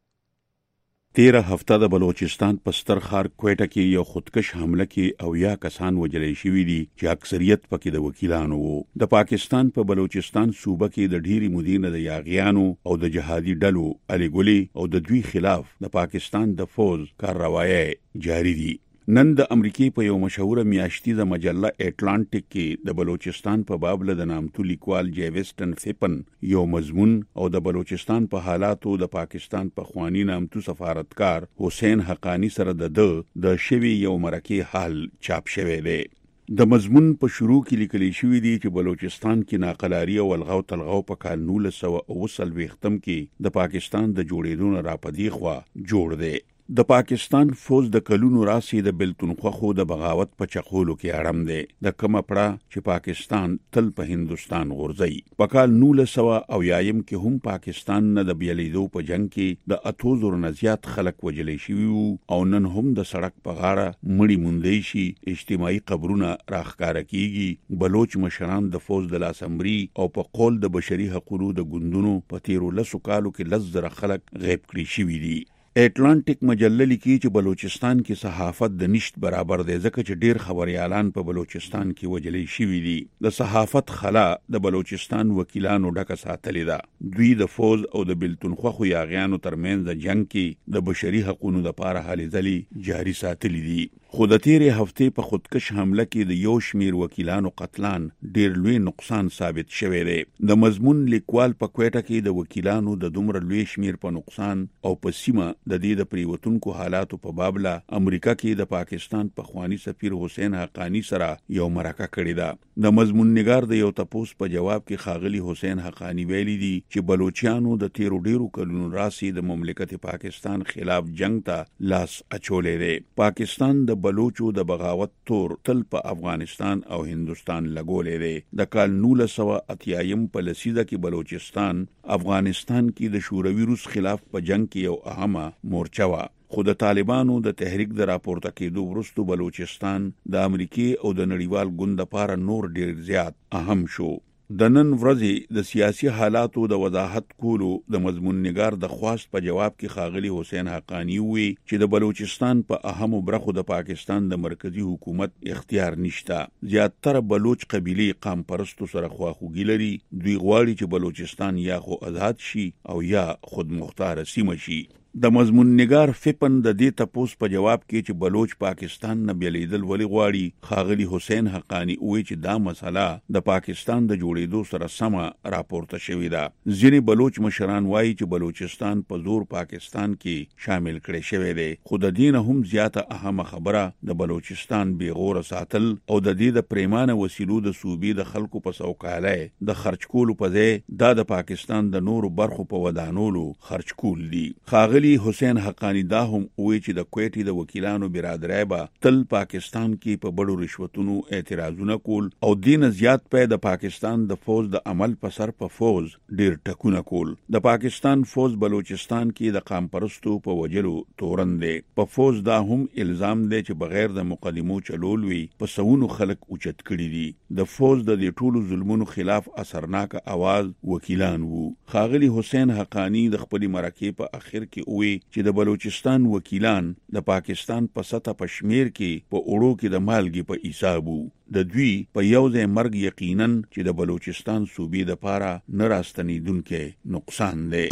تیره هفته د بلوچستان په ستر ښار کوټه کې یو خودکش حمله کې او یا کسان وژل شوي دي چې اکثریت پکې د وکیلانو وو. د پاکستان په بلوچستان صوبه کې د ډيري مدینه د یاغیانو او د جهادي ډلو علي ګولي او د دوی خلاف د پاکستان د فوج کارروایي جاری دي. نن د امریکای په یو مشهوره میاشتیزه مجله اټلانټیک کې د بلوچستان په باب له نامتو لیکوال جیویسټن فیپن یو مضمون او د بلوچستان په حالاتو د پاکستان په خوانی نامتو سفارتکار حسین حقانی سره د د شوی یو مرکه حال چاپ شوی دی. د مضمون په شروع کې لیکل شوی دی چې بلوچستان کې ناقلاری او الغاو تلغاو په کال نولس سوه اوه څلوېښت کې د پاکستان د جوړېدو نه راپدې خوا جوړ دی. د پاکستان فوج د کلونو راسي د بلتونخوا خو د بغاوت په چخولو کې اړم دی. د کومه پړه چې پاکستان تل په هندستان غورځي. په کال نولس سوه او یایم کې هم پاکستان نه د بیلیدو په جنگ کې د اتو زرو نه زیات خلک وژل شوي او نن هم د سړک په غاړه مړی موندی شي اجتماعي قبرونه راښکاره کیږي. بلوچ مشران د فوج د لاسمبري او په قول د بشري حقوقو د ګوندونو په تیرو لسو کالو کې لس زره خلک غیب کړي شوي دي. اټلانټیک مجله لیکي چې بلوچستان کې صحافت د نشټ برابر دی ځکه چې ډیر خبريالان په بلوچستان کې وژل شوي دي. د صحافت خلا د بلوچستان وکیلانو ډکه ساتلې ده. دوی د فوج او د بلتونخوا خو یاغیانو ترمنځ د جنگ کې د بشري حقوقو لپاره هلې ځلې جاري ساتلې دي. خو د تیرې هفتې په خودکش حمله کې د یو شمیر وکیلانو قتلان ډیر لوی نقصان ثابت شوی دی. د مضمون لیکوال په کوټه کې د وکیلانو د دومره لوی شمیر په نقصان او په سیمه د دې د پریوتونکو حالاتو په باب له امریکا کې د پاکستان په خوانی سفیر حسین حقانی سره یو مرکه کړې ده. د مضمون نگار د یو تپوس په جواب کې خاغلی حسین حقانی ویلي دي چې بلوچستانو د تیرو ډیرو کلونو راسي د مملکت پاکستان خلاف جنگ ته لاس اچولې دی. پاکستان د بلوچو د بغاوت تور تل په افغانستان او هندستان لګولې دی. د کال نولس سوه اتیایم په لسیزه کې بلوچستان افغانستان کې د شوروي روس خلاف په جنگ کې یو اهمه مورچه وه. خو د طالبانو د تحریک د راپورته کېدو وروسته بلوچستان د امریکای او د نړیوال ګوند لپاره نور ډیر زیات اهم شو. د نن ورځې د سیاسي حالاتو د وضاحت کولو د مضمون نگار د خواست په جواب کې خاغلی حسین حقانی وی چې د بلوچستان په اهمو برخو د پاکستان د مرکزی حکومت اختیار نشته. زیاتره بلوچ قبیله قام پرستو سره خواخوږي لري. دوی غواړي چې بلوچستان یا خو آزاد شي او یا خود مختار سیمه شي. د مضمون نگار فپن د دې تپوس په جواب کې چې بلوچ پاکستان نه بیلیدل ولی غواړي خاغلی حسین حقانی وی چې دا مسله د پاکستان د جوړېدو سره سم راپورته شوې ده. ځینې بلوچ مشران وایي چې بلوچستان په زور پاکستان کې شامل کړي شوی دی. خو د دې نه هم زیاته اهمه خبره د بلوچستان بیغور ساتل او د دې د پریمانه وسیلو د صوبې د خلکو په سوکاله د خرج کولو په ځای دا د پاکستان د نورو برخو په ودانولو خرج کول دي. خاغلی حسین حقانی دا هم وی چې د کویټي د وکیلانو برادرای به تل پاکستان کې په بڑو رشوتونو اعتراضونه کول او دین زیات په د پاکستان د فوج د عمل په سر په فوج ډیر ټکونه کول. د پاکستان فوج بلوچستان کې د قام پرستو په وجلو تورن دی. په فوج دا هم الزام دی چې بغیر د مقدمو چلول وی په سونو خلک اوچت کړي دي. د فوج د دې ټولو ظلمونو خلاف اثرناک आवाज وکیلان وو. خاغلی حسین حقانی د خپل مرکه په اخر کې وی چې د بلوچستان وکیلان د پاکستان په سطح پشمیر کې په اورو کې د مالګي په حساب وو. د دوی په یو ځای مرګ یقینا چې د بلوچستان صوبې د پاره نه راستنیدونکو نقصان دی.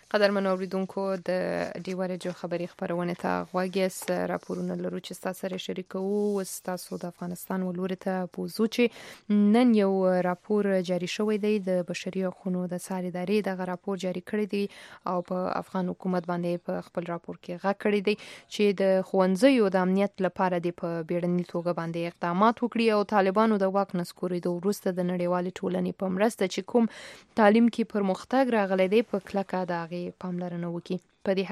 قدرمن اوریدونکو د ډیو رادیو خبري خبرونه ته غوږیس راپورونه لرو چې تاسو سره شریکو او تاسو د افغانستان ولوري ته بوزو چې نن یو راپور جاری شوی دی د بشري حقوقو د سازماناري دغه راپور جاری کړی دی او په افغان حکومت باندې په خپل راپور کې غږ کړی دی چې د خوندزیو د امنیت لپاره د په بیړني توګه باندې اقدامات وکړي او طالبانو د واک نسکورېدو وروسته د نړیوالې ټولنې په مرسته چې کوم تعلیم کې پرمختګ راغلی دی په کلکه د پاملرنه وکړي. په دې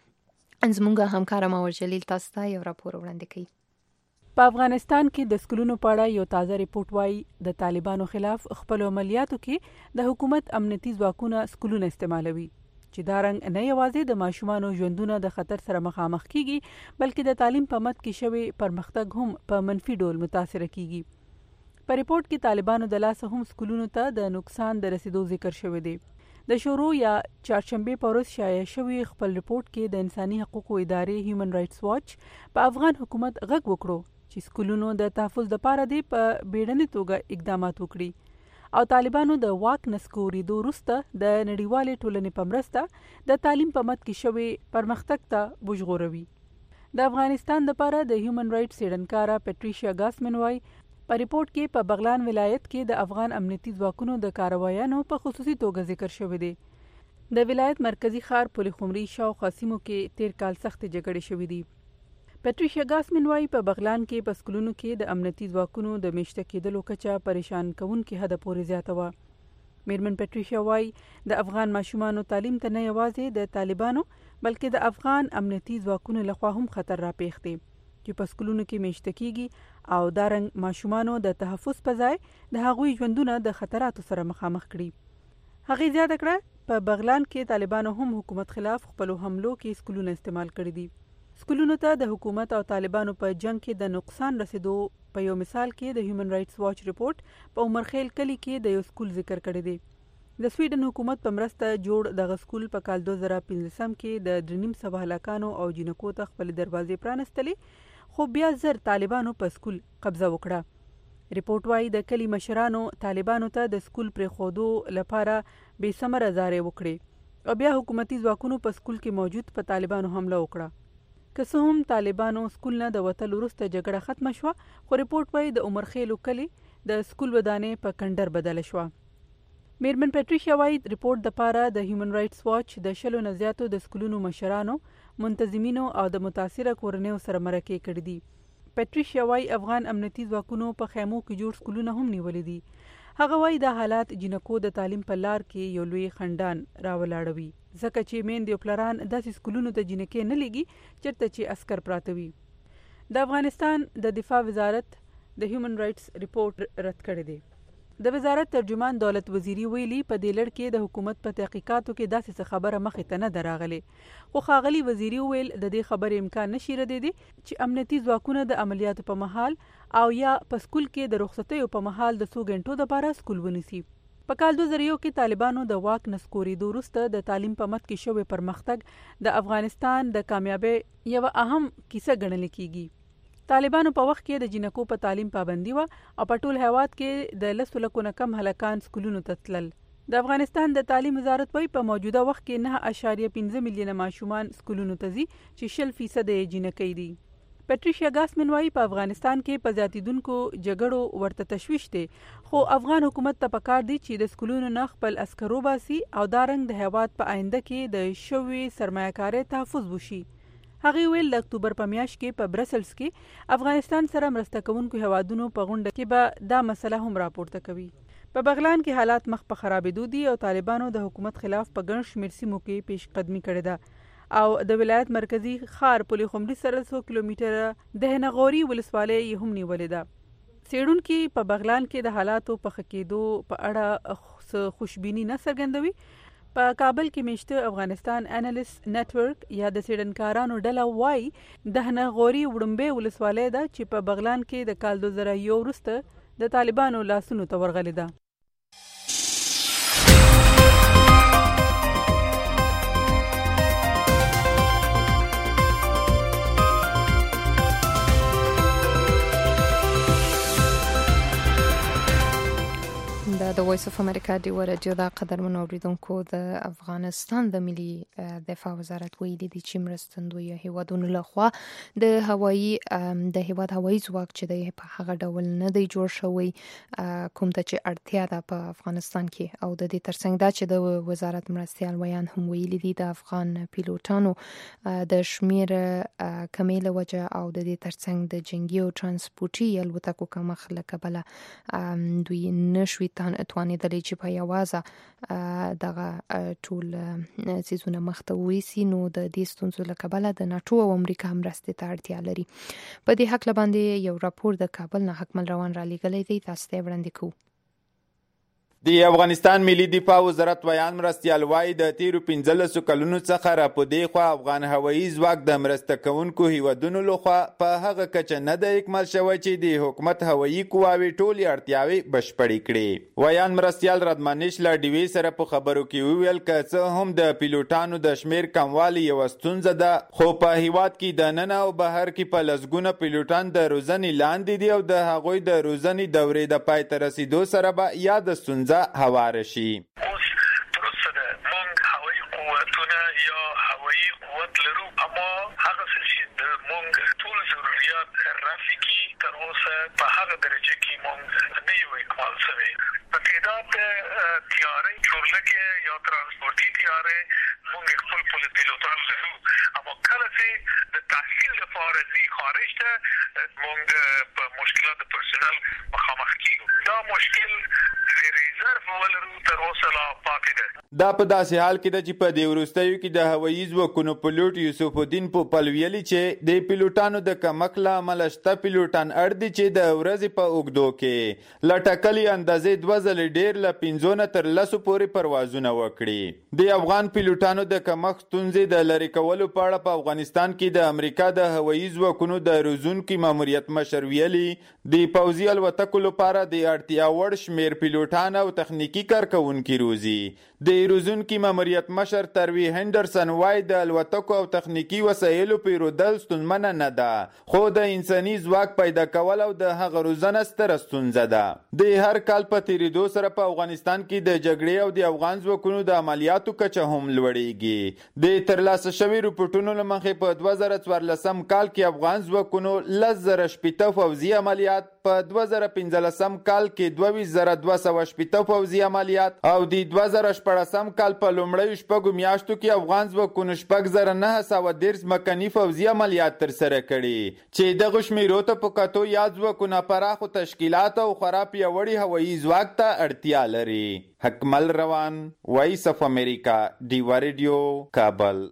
حق زموږ همکار ماور جلیل تاسو ته یو راپور وړاندې کړي. په افغانستان کې د سکولونو په اړه یو تازه ریپورت وايي د طالبانو خلاف خپل عملیاتو کې د حکومت امنیتي ځواکونه سکولونه استعمالوي چې دا رنګ نه یوازې د ماشومانو ژوندونه د خطر سره مخامخ کیږي بلکې د تعلیم په مد کې شوی پرمختګ هم په منفي ډول متاثر کیږي. په ریپورت کې طالبانو د لاسه هم سکولونو ته د نقصان د رسیدو ذکر شوی دی. د شروع یا چهارشنبه په ورځ شایع شوی خپل ریپورت کې د انساني حقوقو ادارې هیومن رائټس واچ په افغان حکومت غږ وکړو چې سکولونو د تحفظ لپاره د په بیړني توګه اقدامات وکړي او طالبانو د واک نسکورېدو وروسته د نړیوالې ټولنې په مرسته د تعلیم په مد کې شوی پرمختګ ته وژغوروي. د افغانستان لپاره د هیومن رائټس څېړنکاره پیټریشیا ګاسمن وايي په ریپورت کې په بغلان ولایت کې د افغان امنیتي ځواکونو د کاروایانو په خصوصي توګه ذکر شوی دی. د ولایت مرکزی ښار پلخمري شاوخوا سیمو کې تیر کال سخت جګړې شوې دي. پیټریشیا ګاسمن وايي په بغلان کې په سکولونو کې د امنیتي ځواکونو د میشته کېدلو کچه پریشان کوونکې حد پورې زیاته وه. میرمن پیټریشیا وايي د افغان ماشومانو تعلیم ته نه یوازې د طالبانو بلکې د افغان امنیتي ځواکونو لخوا هم خطر راپېښ دی چې په سکولونو کې میشته کیږي او دا رنګ ماشومانو د تحفظ په ځای د هغوی ژوندونه د خطراتو سره مخامخ کړي. هغې زیاته کړه په بغلان کې طالبانو هم حکومت خلاف خپلو حملو کې سکولونه استعمال کړي دي. سکولونو ته د حکومت او طالبانو په جنگ کې د نقصان رسیدو په یو مثال کې د هیومن رائټس واچ ریپورت په عمرخیل کلی کې د یو سکول ذکر کړی دی. د سویډن حکومت په مرسته جوړ دغه سکول په کال دوه زره پنځم کې د درې نیم سوه هلکانو او جینکو ته خپل دروازې پرانستلې خو بیا زر طالبانو په سکول قبضه وکړه. ریپورت وايي د کلی مشرانو طالبانو ته د سکول پرېښودو لپاره بې ثمره زارۍ وکړې او بیا حکومتي ځواکونو په سکول کې موجود په طالبانو حمله وکړه. که څه هم طالبانو سکول نه د وتلو وروسته جګړه ختمه شوه خو ریپورت وايي د عمرخیلو کلی د سکول ودانۍ په کنډر بدله شوه. میرمن پیټریشیا وايي ریپورت دپاره د هیومن رائټس واچ د شلو نه زیاتو د سکولونو مشرانو منتظمینو او د متاثره کورنیو سره مرکې کړي دي. پیټریشیا وايي افغان امنیتي ځواکونو په خیمو کې جوړ سکولونه هم نیولي دي. هغه وايي دا حالات جنکو د تعلیم په لار کې یو لوی خندان راولاړوي ځکه چې میندې او پلران داسې سکولونو ته جنکې نه لېږي چېرته چې عسکر پراته وي. د افغانستان د دفاع وزارت د هیومن رائټس ریپورت رد کړی دی. د وزارت ترجمان دولت وزیری ویلي په دې لړ کې د حکومت په تحقیقاتو کې داسې څه خبره مخې ته نه ده راغلې خو ښاغلي وزیری وویل د دې خبرې امکان نشي ردېدی چې امنیتي ځواکونه د عملیاتو په مهال او یا په سکول کې د رخصتیو په مهال د څو غنټو دپاره سکول ونیسي. په کال دوه زره یو کې طالبانو د واک نسکورېدو وروسته د تعلیم په مد کې شوی پرمختګ د افغانستان د کامیابۍ یوه اهم کیسه ګڼل کیږي. طالبانو په وخت کې د جنکو په تعلیم پابندي وه او په ټول هیواد کې د لسو لکو نه کم هلکان سکولونو ته تلل. د افغانستان د تعلیم وزارت وايي په موجوده وخت کې نه اعشاریه پنځه میلیونه ماشومان سکولونو ته ځي چې شل فیصد یې جنکۍ دي. پیټریشیا ګاسمن وايي په افغانستان کې په زیاتیدونکو جګړو ورته تشویش دی خو افغان حکومت ته پکار دی چې د سکولونو نه خپل عسکر وباسي او دا رنګ د هیواد په آینده کې د شوي سرمایه‌کارۍ تحفظ وشي. هغې ویل د اکتوبر په میاشت کې په برسلز کې افغانستان سره مرسته کوونکو هیوادونو په غونډه کې به دا مسله هم راپورته کوي. په بغلان کې حالات مخ په خرابېدو دي او طالبانو د حکومت خلاف په ګڼ شمېر سیمو کې پیش قدمي کړې ده او د ولایت مرکزی ښار پلخمري سره څو کیلومتره د هنغوري ولسوالۍ یې هم نیولې ده. څېړونکي په بغلان کې د حالاتو په ښه کېدو په اړه خوشبیني نه څرګندوي. په کابل کې میشته افغانستان انالیست نتورک یا د څېړنکارانو ډله وايي د هنغوري وړومبۍ ولسوالۍ ده چې په بغلان کې د کال دوه زره یو وروسته د طالبانو لاسونو ته ورغلې ده. د وایس اف امریکا دی ورډیو دا قدرمن اوریدونکو د افغانستان د ملي دفاع وزارت ویلي دي چې مرستندوی هیوادونو لخوا د هوایي د هیواد هوایي ځواک چې د په هغه ډول نه دی جوړ شوی کوم ته چې اړتیا ده په افغانستان کې او د دې ترڅنګ دا چې د وزارت مرستيال ویان هم ویلي دي د افغان پیلوټانو د شمیر کمیله وجه او د دې ترڅنګ د جنگي او ترانسپورتي الوتکو کمخ لکبله دوی نشوي توانېدلې چې په یوازه دغه ټول سیزونه مخته وېسي نو د دې ستونزو له کبله د ناتو او امریکا مرستې ته اړتیا لري. په دې حق باندې یو راپور د کابل نه حکمل روان را لېږلی دی، تاسو ته وړاندې کوو. د افغانستان ملي دفاع وزارت ویان مرستيال وایي د تیرو پنځلسو کلونو څخه را په دې خوا افغان هوایي ځواک د مرسته کوونکو هیوادونو لخوا په هغه کچه نه د اکمال شوی چې د حکومت هوایي قواوې ټولې اړتیاوې بشپړې کړي. ویان مرستيال رادمانش لا ډیوي سره په خبرو کې وویل که څه هم د پیلوټانو د شمیر کموالی یو ستونزه ده، خو په هیواد کې د نن او بهر کې په لسګونه پیلوټان د روزنې لاندې دي او د هغوی د روزنې دورې د پای ته رسیدو سره به یا د ستونزه هواره شي. اوس ترڅه ده مونږ هوایي قوتونه یا هوایي قوت لرو، اما هغه څه چې د مونږ ټول ضرورت رافي کی تر اوسه په هغه درجه کې مونږ نه یو اکمال شوی. په تعداد تیارې چورلکه یا ترانسپورتي تیارې مونږ خپل خپل پیلوټان لرو، اما کله چې د تحصیل لپاره ځي خارج ته مونږ په مشکلات د پرسنل مخامخ کیږو. دا مشکل دا په داسې حال کې ده چې په دې وروستیو کې د هوایي ځواکونو پیلوټ یوسف الدین پوپل ویلي چې د پیلوټانو د کمښت له امله شته پیلوټان اړ دي چې د ورځې په اوږدو کې له ټاکلې اندازې دوه ځلې ډېر له پنځو نه تر لسو پورې پروازونه وکړي. د افغان پیلوټانو د کمښت ستونزې د لرې کولو په اړه په افغانستان کې د امریکا د هوایي ځواکونو د روزونکي ماموریت مشر ویلي د پوځي الوتکو لپاره د اړتیا وړ شمېر پیلوټان او تخنیکی کارکونکي روزي. د روزونکي ماموریت مشر تروي هندرسن وای د الوتکو او تخنیکی وسایلو پیرودل ستونزمنه نه ده، خو د انساني ځواک پیدا کول او د هغه روزنه ستره ستونزه ده. د هر کال په تیریدو سره په افغانستان کې د جګړې او د افغان ځواکونو د عملیاتو کچه هم لوړیږي. د ترلاسه شوي رپورټونو له مخې په دوه زره څوارلسم کال کې افغان ځواکونو لس زره شپېته پوځي عملیات، په دوه زره پنځلسم کال کې دوه ویشت زره دوه سوه شپېته پوځي عملیات او د دوه زره شپږم کال په لومړیو شپږو میاشتو کې افغان ځواکونو شپږ زره نه سوه دېرش ځمکني پوځي عملیات ترسره کړي چې دغو شمیرو ته په کتو یا ځواکونه پراخو تشکیلات او خورا پیاوړي هوایي ځواک ته اړتیا لري. حکمل روان، وایس اف امریکا، ډیوا ریډیو، کابل.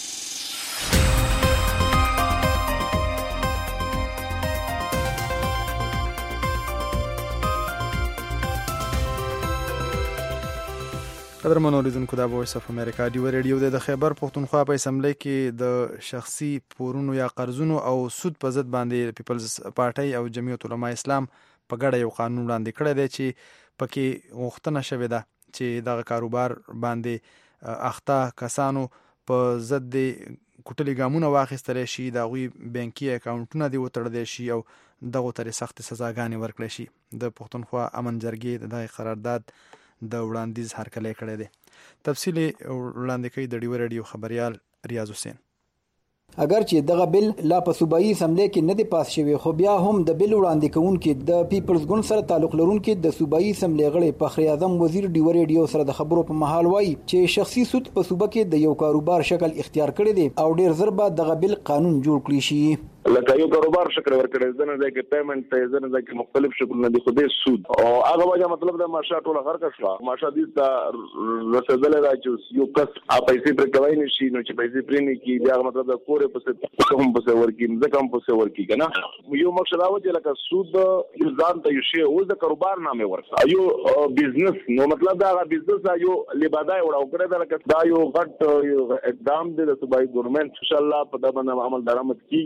قدرمن اوریدونکو دا وایس اف امریکا ډیوا ریډیو د خیبر پښتونخوا په اسمبلی کې د شخصي پورونو یا قرضونو او سود په ضد باندې پیپلز پارټي او جمعیت علماء اسلام په ګډه یو قانون وړاندې کړی دی چې پکې غوښتنه شوې ده چې دغه کاروبار باندې اخته کسانو په ضد د کوټلي ګامونه واخیستلی شي، د هغوی بانکي اکاونټونه دې وتړلی شي او دغو ته سختې سزاګانې ورکړی شي. د پښتونخوا امن جرګې د دغې قرارداد د وړاندیز هرکلی کړی دی. تفصیل وړاندې کوي د ډیوا ریډیو خبریال ریاض حسین. اگر چې دغه بل لا په صوبایي اسمبلی کې نه دی پاس شوی، خو بیا هم د بل وړاندې کوونکي د پیپلز ګوند سره تعلق لرونکي د صوبایي اسمبلی غړي فخر اعظم وزیر ډیوا ریډیو سره د خبرو په محل وایي چې شخصي سود په صوبه کې د یو کاروبار شکل اختیار کړی دی او ډیر زر به دغه بل قانون جوړ کړی شي. لکه یو کاروبار شکل ورکړي ځنه د کې پیمنٹ ته ځنه د کې مختلف شکلونه دي، خو دې سود او هغه وجه مطلب د ماشا ټول هر کس لا ماشا دې تا رسېدل راځي یو کس ا پیسې پر کوي نشي نو چې پیسې پرې نه کی بیا مطلب د کورې په کوم په څور کې ځکه هم په څور کې کنه یو مقصد راو چې لکه سود یو ځان ته یو شی او د کاروبار نامه ورسره یو بزنس نو مطلب دا بزنس یو لبادای وړاو کړی دا لکه دا یو غټ اقدام دی د صوبایي ګورنمنت ان شاء الله په دغه عمل درآمد کیږي.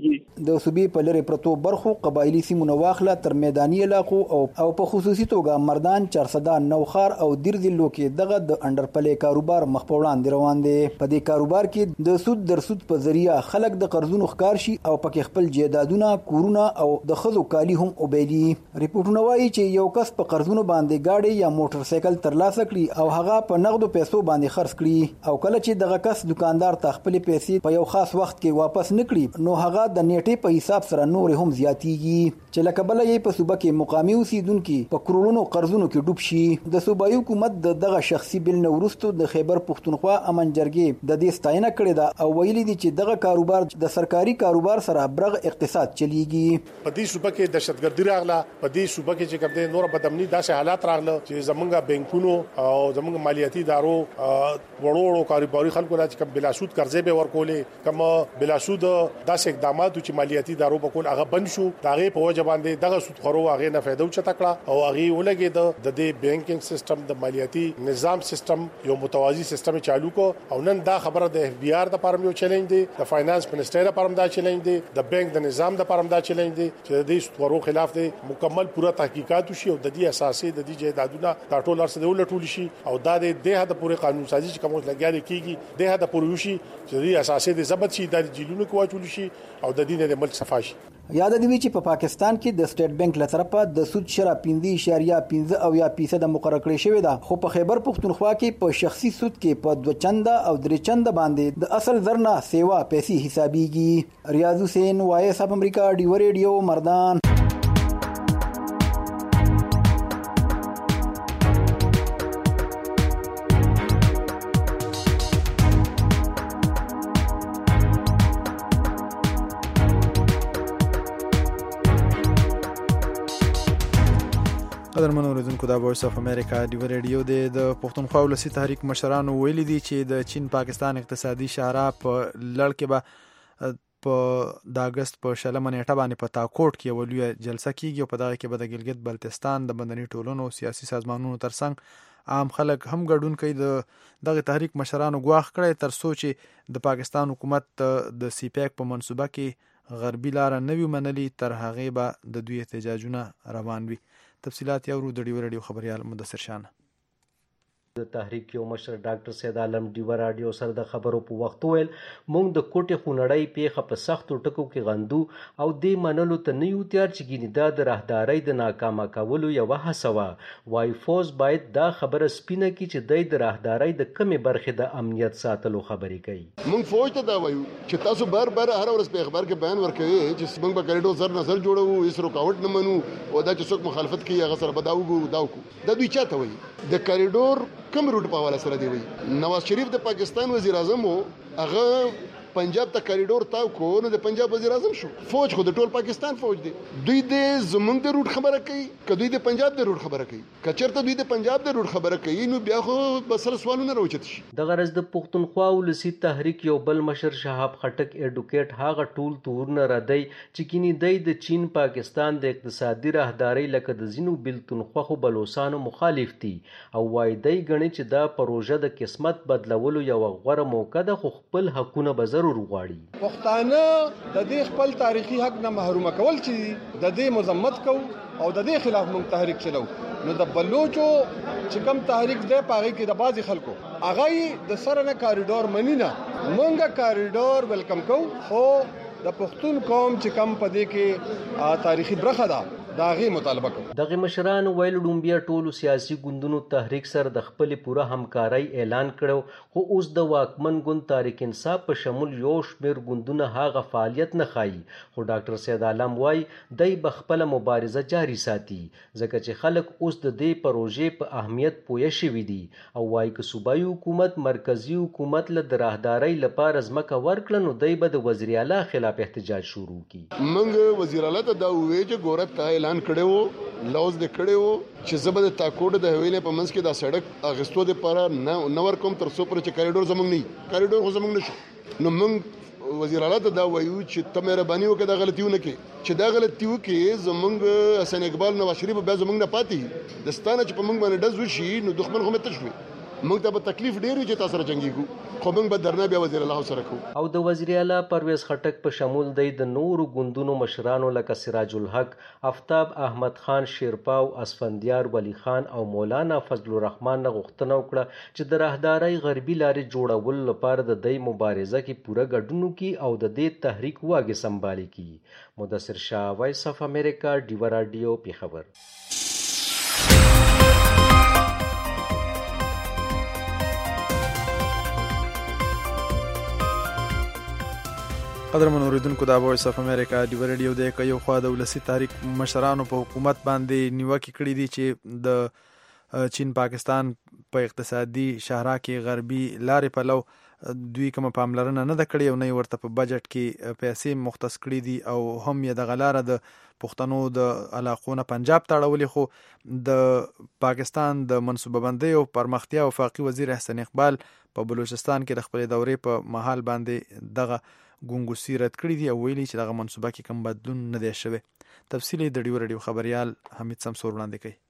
د صوبې په لری پرتو برخو قبایلی سیمو نواخله تر میداني علاقو او او په خصوصي توګه مردان چارسدا نوخار او دیرزلو کې دغه د انډرپلې کاروبار مخ په وړاندې روان دی. په دې کاروبار کې د سود در سود په ذریعہ خلک د قرضونو ښکار شي او پکې خپل جیدادونه کورونه او د خزو کالی هم وبېلي. ریپورتونه وایي چې یو کس په قرضونو باندې گاډي یا موټر سایکل ترلاسه کړي او هغه په نغدو پیسو باندې خرڅ کړي او کله چې دغه کس دکاندار ته خپل پیسې په یو خاص وخت کې واپس نکړي نو هغه د نیټې په حساب سره نور هم زیاتیږي چې لکه بل یې په صوبه کې مقامي اوسیدونکو په کرونو قرضونو کې ډوب شي. د صوبایي حکومت دغه شخصي بل نورستو د خیبر پښتونخوا امن جرګې د دې ستاینه کړې ده او ویلي دي چې دغه کاروبار د سرکاري کاروبار سره برغ اقتصاد چلیږي. په دې صوبه کې دهشتګردي راغله، په دې صوبه کې چې کوم د نور بدامني داسې حالات راغله چې زمونږ بانکونو او زمونږ مالیاتي ادارو وړو وړو کاروباري خلکو لا چې کوم بلاسود قرضې به ورکولې کوم بلاسود داسې اقدامات چې مالیاتي ادارو به کول هغه بند شو. دغه په وجه باندې دغه سود خورو هغه نه فائدہ وچته کړه او هغه ولګي د دې بانکینګ سیستم د مالیاتي نظام سیستم یو متوازی سیستم چالو کو او نن دا خبره د اف بی آر د پاره یو چیلنج دی، د فاینانس منسټر د پاره دا چیلنج دی، د بانک د نظام د پاره دا چیلنج دی چې د دې ستورو خلاف دی مکمل پوره تحقیقات وشي او د دې اساسي د دې جیدادونه د ټول ارسه د ولټول شي او دا د دې د پوره قانون سازي چې کوم لګیاري کیږي د هدا پوره وشي چې د اساسي د ضبط شي د جیلونو کو واچول شي او د دې د ملک صفا شي. یاد دی چې په پاکستان کې د سټیټ بانک له طرفه د سود شرح پنځه اشاریه پنځه او یا فیصد مقرر کړی شوی ده، خو په خیبر پښتونخوا کې په شخصي سود کې په دوه چنده او درې چنده باندې د اصل زرنا سیوا پیسې حسابيږي. ریاض حسین وایس اپ امریکا ډیو ریډیو مردان. قدرمن اوریدونکو دا وایس اف امریکا ډیو ریډیو د پښتونخوا ولسی تحریک مشرانو ویلي دي چې د چین پاکستان اقتصادي شاهراه په لړ کې به په د اگست په شلمه نیټه باندې په تاکوټ کې ولوي جلسه کیږي او په دغه کې به د ګلګت بلتستان د مدني ټولنو سیاسي سازمانونو ترڅنګ عام خلک هم ګډون کوي. د دغه تحریک مشرانو غواخ کړي تر څو چې د پاکستان حکومت د سی پیک په منصوبه کې غربي لار نه وي منلي تر هغه به د دوی احتجاجونه روان وي. تفصيلات یو ورو د ډیو ریډیو خبريال مدثر شان. د تحریک یو مشر ډاکټر سید عالم ډیو رادیو سره د خبرو په وخت ویل مونږ د کوټې خونړی پیخه په سختو ټکو کې غندو او د منلو ته نه یو تیار چې ګینه دا د راهدارۍ د ناکامه کولو یو هڅه وای فوز باید دا خبره سپینه کی چې د راهدارۍ د کمی برخه د امنیت ساتلو خبرې کوي. مونږ فوج ته دا وایو چې تاسو بار بار هر ورځ په اخبار کې بیان ورکوي چې مونږ به کریډور سر نظر جوړو هیڅ رکاوټ نه منو او دا چې څوک مخالفت کوي هغه سره بداوګو داوکو دا دوی چاته وایي د کریډور کم روټ په حواله سره دی وی. نواز شریف د پاکستان وزیر اعظم وو هغه پنجاب ته کریډور تاو کو نو د پنجاب وزیر اعظم شو. فوج خو د ټول پاکستان فوج دی. دوی د زمونږ د روټ خبره کوي که دوی د پنجاب د روټ خبره کوي که چېرته دوی د پنجاب د روټ خبره کوي نو بیا خو بسره سوالونه راوچت شي. د غرض د پښتونخوا ولسی تحریک یو بل مشر شهاب خټک اډوکیټ هغه ټول تورونه ردی چې کینی د چین پاکستان د اقتصادي راهداري لکه د زینو بلتونخوا خو بلوسانو مخالف دي او وای دی غني چې دا پروژه د قسمت بدلولو یو غوړه موقع ده خو خپل حقونه به ضرور غواړي. پښتانه د دې خپل تاریخي حق نه محروم کول چې د دې مذمت کو او د دې خلاف موږ تحریک چلو نو د بلوچو چې کوم تحریک دی پاره کې د بازي خلکو اغه د سره نه کاریډور منینا مونږه کاریډور ویلکم کو خو د پښتون قوم چې کم پدې کې تاریخي برخه ده داغي مطالبه کوي. دغه مشران ویل ډومبیا ټولو سیاسي ګوندونو تحریک سره د خپل پوره همکاري اعلان کړو خو اوس د واکمن ګوند تحریک انصاف په شمول یو شمیر ګوندونه هغه فعالیت نه خایي خو ډاکټر سید عالم وای دای بخپله مبارزه جاری ساتي ځکه چې خلک اوس د دې پروژې په اهمیت پوه شوي دي او وای که صوبایي حکومت مرکزی حکومت له راهدارۍ لپاره ځمکه ورکړه نو دای به د وزیر اعلی خلاف احتجاج شروع کړي. موږ وزیر اعلی ته دا وایي چې ګورت اعلان کړو لوز د کړو چې زبر د تاکوډ د حویلې په منځ کې دا سړک اغستو د پاره نه نور کوم تر څو پر چې کریډور زمونږ نه کریډور خو زمونږ نشو نو موږ وزیر اعلی ته دا وایو چې ته مهرباني وکړه دا غلطیونه کې چې دا غلطیو کې زمونږ حسین اقبال نواز شریف بیا زمونږ نه پاتې دستانه چې په موږ باندې ډز وشي نو دښمن هم ته شوي موږ ته به تکلیف ډیر چې تاسو سره جنگيږو خو موږ به درنه بیا وزیر الله سره کوو. او د وزیر اعلی پرویز خټک په شمول دی د نورو ګوندونو مشرانو لکه سراج الحق، آفتاب احمد خان شیرپاو، اسفندیار ولی خان او مولانا فضل الرحمن نه غوښتنه وکړه چې د راهدارۍ غربي لارې جوړولو لپاره د دې مبارزه کې پوره ګډون وکړي او د دې تحریک واګې سمبالي کړي. مدثر شاه، وایس اف امریکا، ډیوا رادیو، پیښور. قدرمن اوریدونکو، دا وایس اف امریکا ډیوا رادیو دی. که یو خوا د ولسي تحریک مشرانو په حکومت باندې نیوکې کړې دي چې د چین پاکستان په اقتصادي شاهراه کې غربي لارې پلو دوی کومه پاملرنه نه ده کړې او نه یې ورته په بجټ کې پیسې مختص کړي دي او هم یې دغه لاره د پښتنو د علاقو نه پنجاب ته اړولې. خو د پاکستان د منصوبه بندۍ او پرمختیا وفاقي وزیر احسن اقبال په بلوچستان کې د خپلې دورې په مهال باندې دغه ګونګوسي رد کړي دي او ویلي چې دغه منصوبه کې کوم بدلون نه دی شوی. تفصیل د ډیو رادیو خبريال حمید سمسور وړاندې کوي.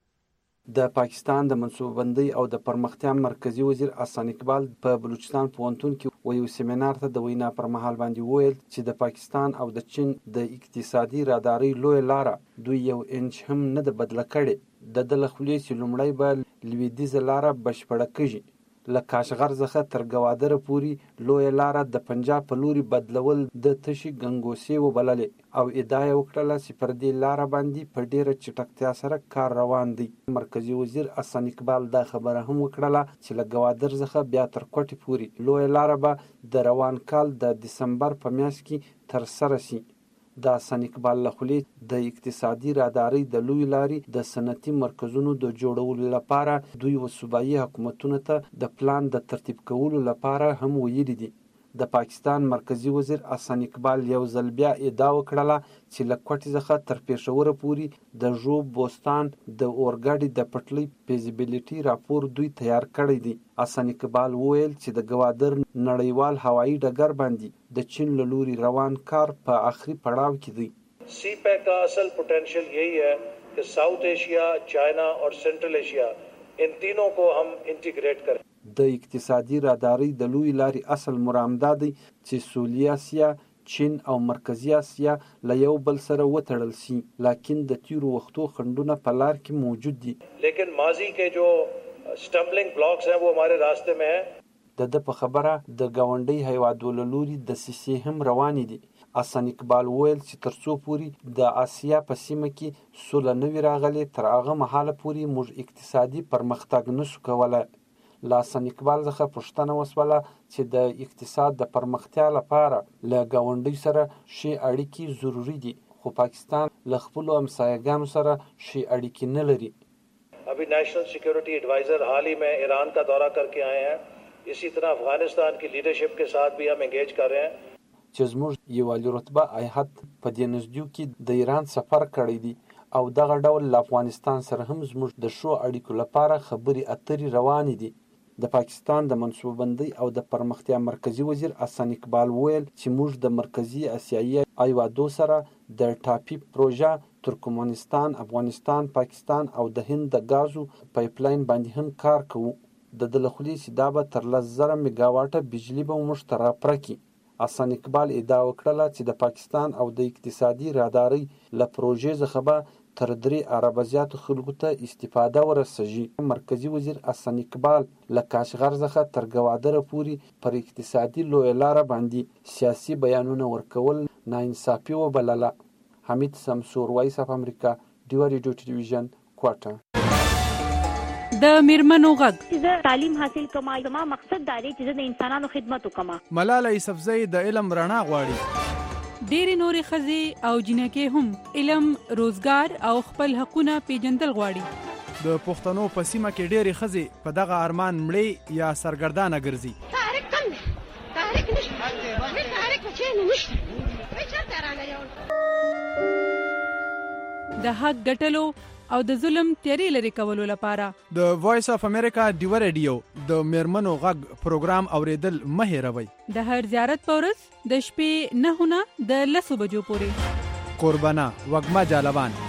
د پاکستان د منصوبه بندۍ او د پرمختیا مرکزی وزیر احسن اقبال په بلوچستان پوهنتون کې و یو سیمینار ته د وینا پر مهال باندې وویل چې د پاکستان او د چین د اقتصادي رادارۍ لوی لاره دوی یو انچ هم نه ده بدله کړې. د د لخولې چې لومړی به لویدیځه لاره بشپړه کړي، له کاشغر څخه تر ګوادره پورې لوی لاره د پنجاب په لوري بدلول د تشي ګنګوسي وبللې او ادعا یې وکړه چې پر دې لاره باندې په ډیره چټکتیا سره کار روان دی. مرکزی وزیر احسن اقبال دا خبره هم وکړه چې له ګوادر څخه بیا تر کوټې پورې لوی لاره به د روان کال د دسمبر په میاشت کې تر سره شي. د احسن اقبال لخوا د اقتصادي رادارۍ د لوی لارې د صنعتي مرکزونو د جوړولو لپاره دوی و صوبایي حکومتونو ته د پلان د ترتیب کولو لپاره هم ویلي دي. د پاکستان مرکزی وزیر احسن اقبال یو ځل بیا ادعا وکړه چې له کوټې څخه تر پېښوره پورې د ژوب بوستان د اورګاډي د پټلۍ فیزیبیلیټي راپور دوی تیار کړی دی. احسن اقبال وویل چې د ګوادر نړیوال هوایي ډګر باندې د چین له لوري روان کار په آخري پړاو کې دی. سی پیک کا اصل پوٹینشیل یہی ہے کہ ساؤتھ ایشیا، چائنا اور سینٹرل ایشیا ان تینوں کو ہم انٹیگریٹ کریں. د اقتصادي رادارۍ د لوی لارې اصل مرام دا دی چې سویلي اسیا، چین او مرکزی اسیا له یو بل سره وتړل شي، لکن د تیرو وختو خنډونه په لار کې موجود دي. لیکن ماضی کے جو سٹمبلنگ بلاکس ہیں وہ ہمارے راستے میں ہیں. د د په خبره د گاونډي هیوادو له لوري د سیسې هم روانې دي. احسن اقبال ویل چې تر څو پورې د آسیا په سیمه کې سوله نه وي راغلې تر هغه مهاله پورې موږ اقتصادي پرمختګ نشو کولی. له احسن اقبال څخه پوښتنه وسوله چې د اقتصاد د پرمختیا لپاره له ګاونډي سره ښې اړیکې ضروري دي، خو پاکستان له خپلو همسایه‌ګانو سره ښې اړیکې نه لري. ابھی نیشنل سیکورٹی ایڈوائزر حال ہی میں ایران کا دورہ کر کے آئے ہیں. اسی طرح افغانستان کی لیڈرشپ کے ساتھ بھی ہم انگیج کر رہے ہیں. چې زموږ یو عالی رتبه ایحد په دې نږدې کې د ایران سفر کړی دی او دغه ډول له افغانستان سره هم زموږ د ښو اړیکو لپاره خبرې اترې روانې دي. د پاکستان د منصوبه بندۍ او د پرمختیا مرکزی وزیر احسن اقبال ویل چې موږ د مرکزی اسیایي هیوادو سره د ټاپي پروژه ترکمنستان، افغانستان، پاکستان او د هند د غازو پایپلاین باندې هم کار کوو. د دلخلي چې دا به تر لس زره میگاواټه بجلی به موږ ته راپرکي. احسن اقبال ادعا وکړه چې د پاکستان او د اقتصادي رادارۍ له پروژې څخه به تر درې اربه زیاتو خلکو ته استفاده ورسیږي. مرکزی وزیر احسن اقبال له کاشغر څخه تر ګوادره پورې پر اقتصادي لویه لاره باندې سیاسي بیانونه ورکول ناانصافي وبلله. حمید سمسور، وایس اف امریکا، ډیوا ریډیو ټلویزیون، کوټه. د میرمنو غږ چې تعلیم حاصل کما زما مقصد دا دی چې د انسانانو خدمت وکما. ملاله یوسفزۍ د علم رڼا غواړي. ډېرې نورې ښځې او جنکې هم علم، روزګار او خپل حقونه پیژندل غواړي. د پښتنو په سیمه کې ډېرې ښځې په دغه ارمان مړې یا سرګردانه ګرځي. تحریک کم دی، تحریک نشته، هیڅ تحریک په چین نشته، هیڅ چرته رانه یو. د حق ګټلو او د ظلم تیارې لرې کولو لپاره د وایس اف امریکا ډیوا ریډیو د میرمنو غږ پروګرام اوریدل مه هېروئ. د هر زیارت په ورځ د شپې نهه نه د لسو بجو پورې. قربانه وږمه جالبان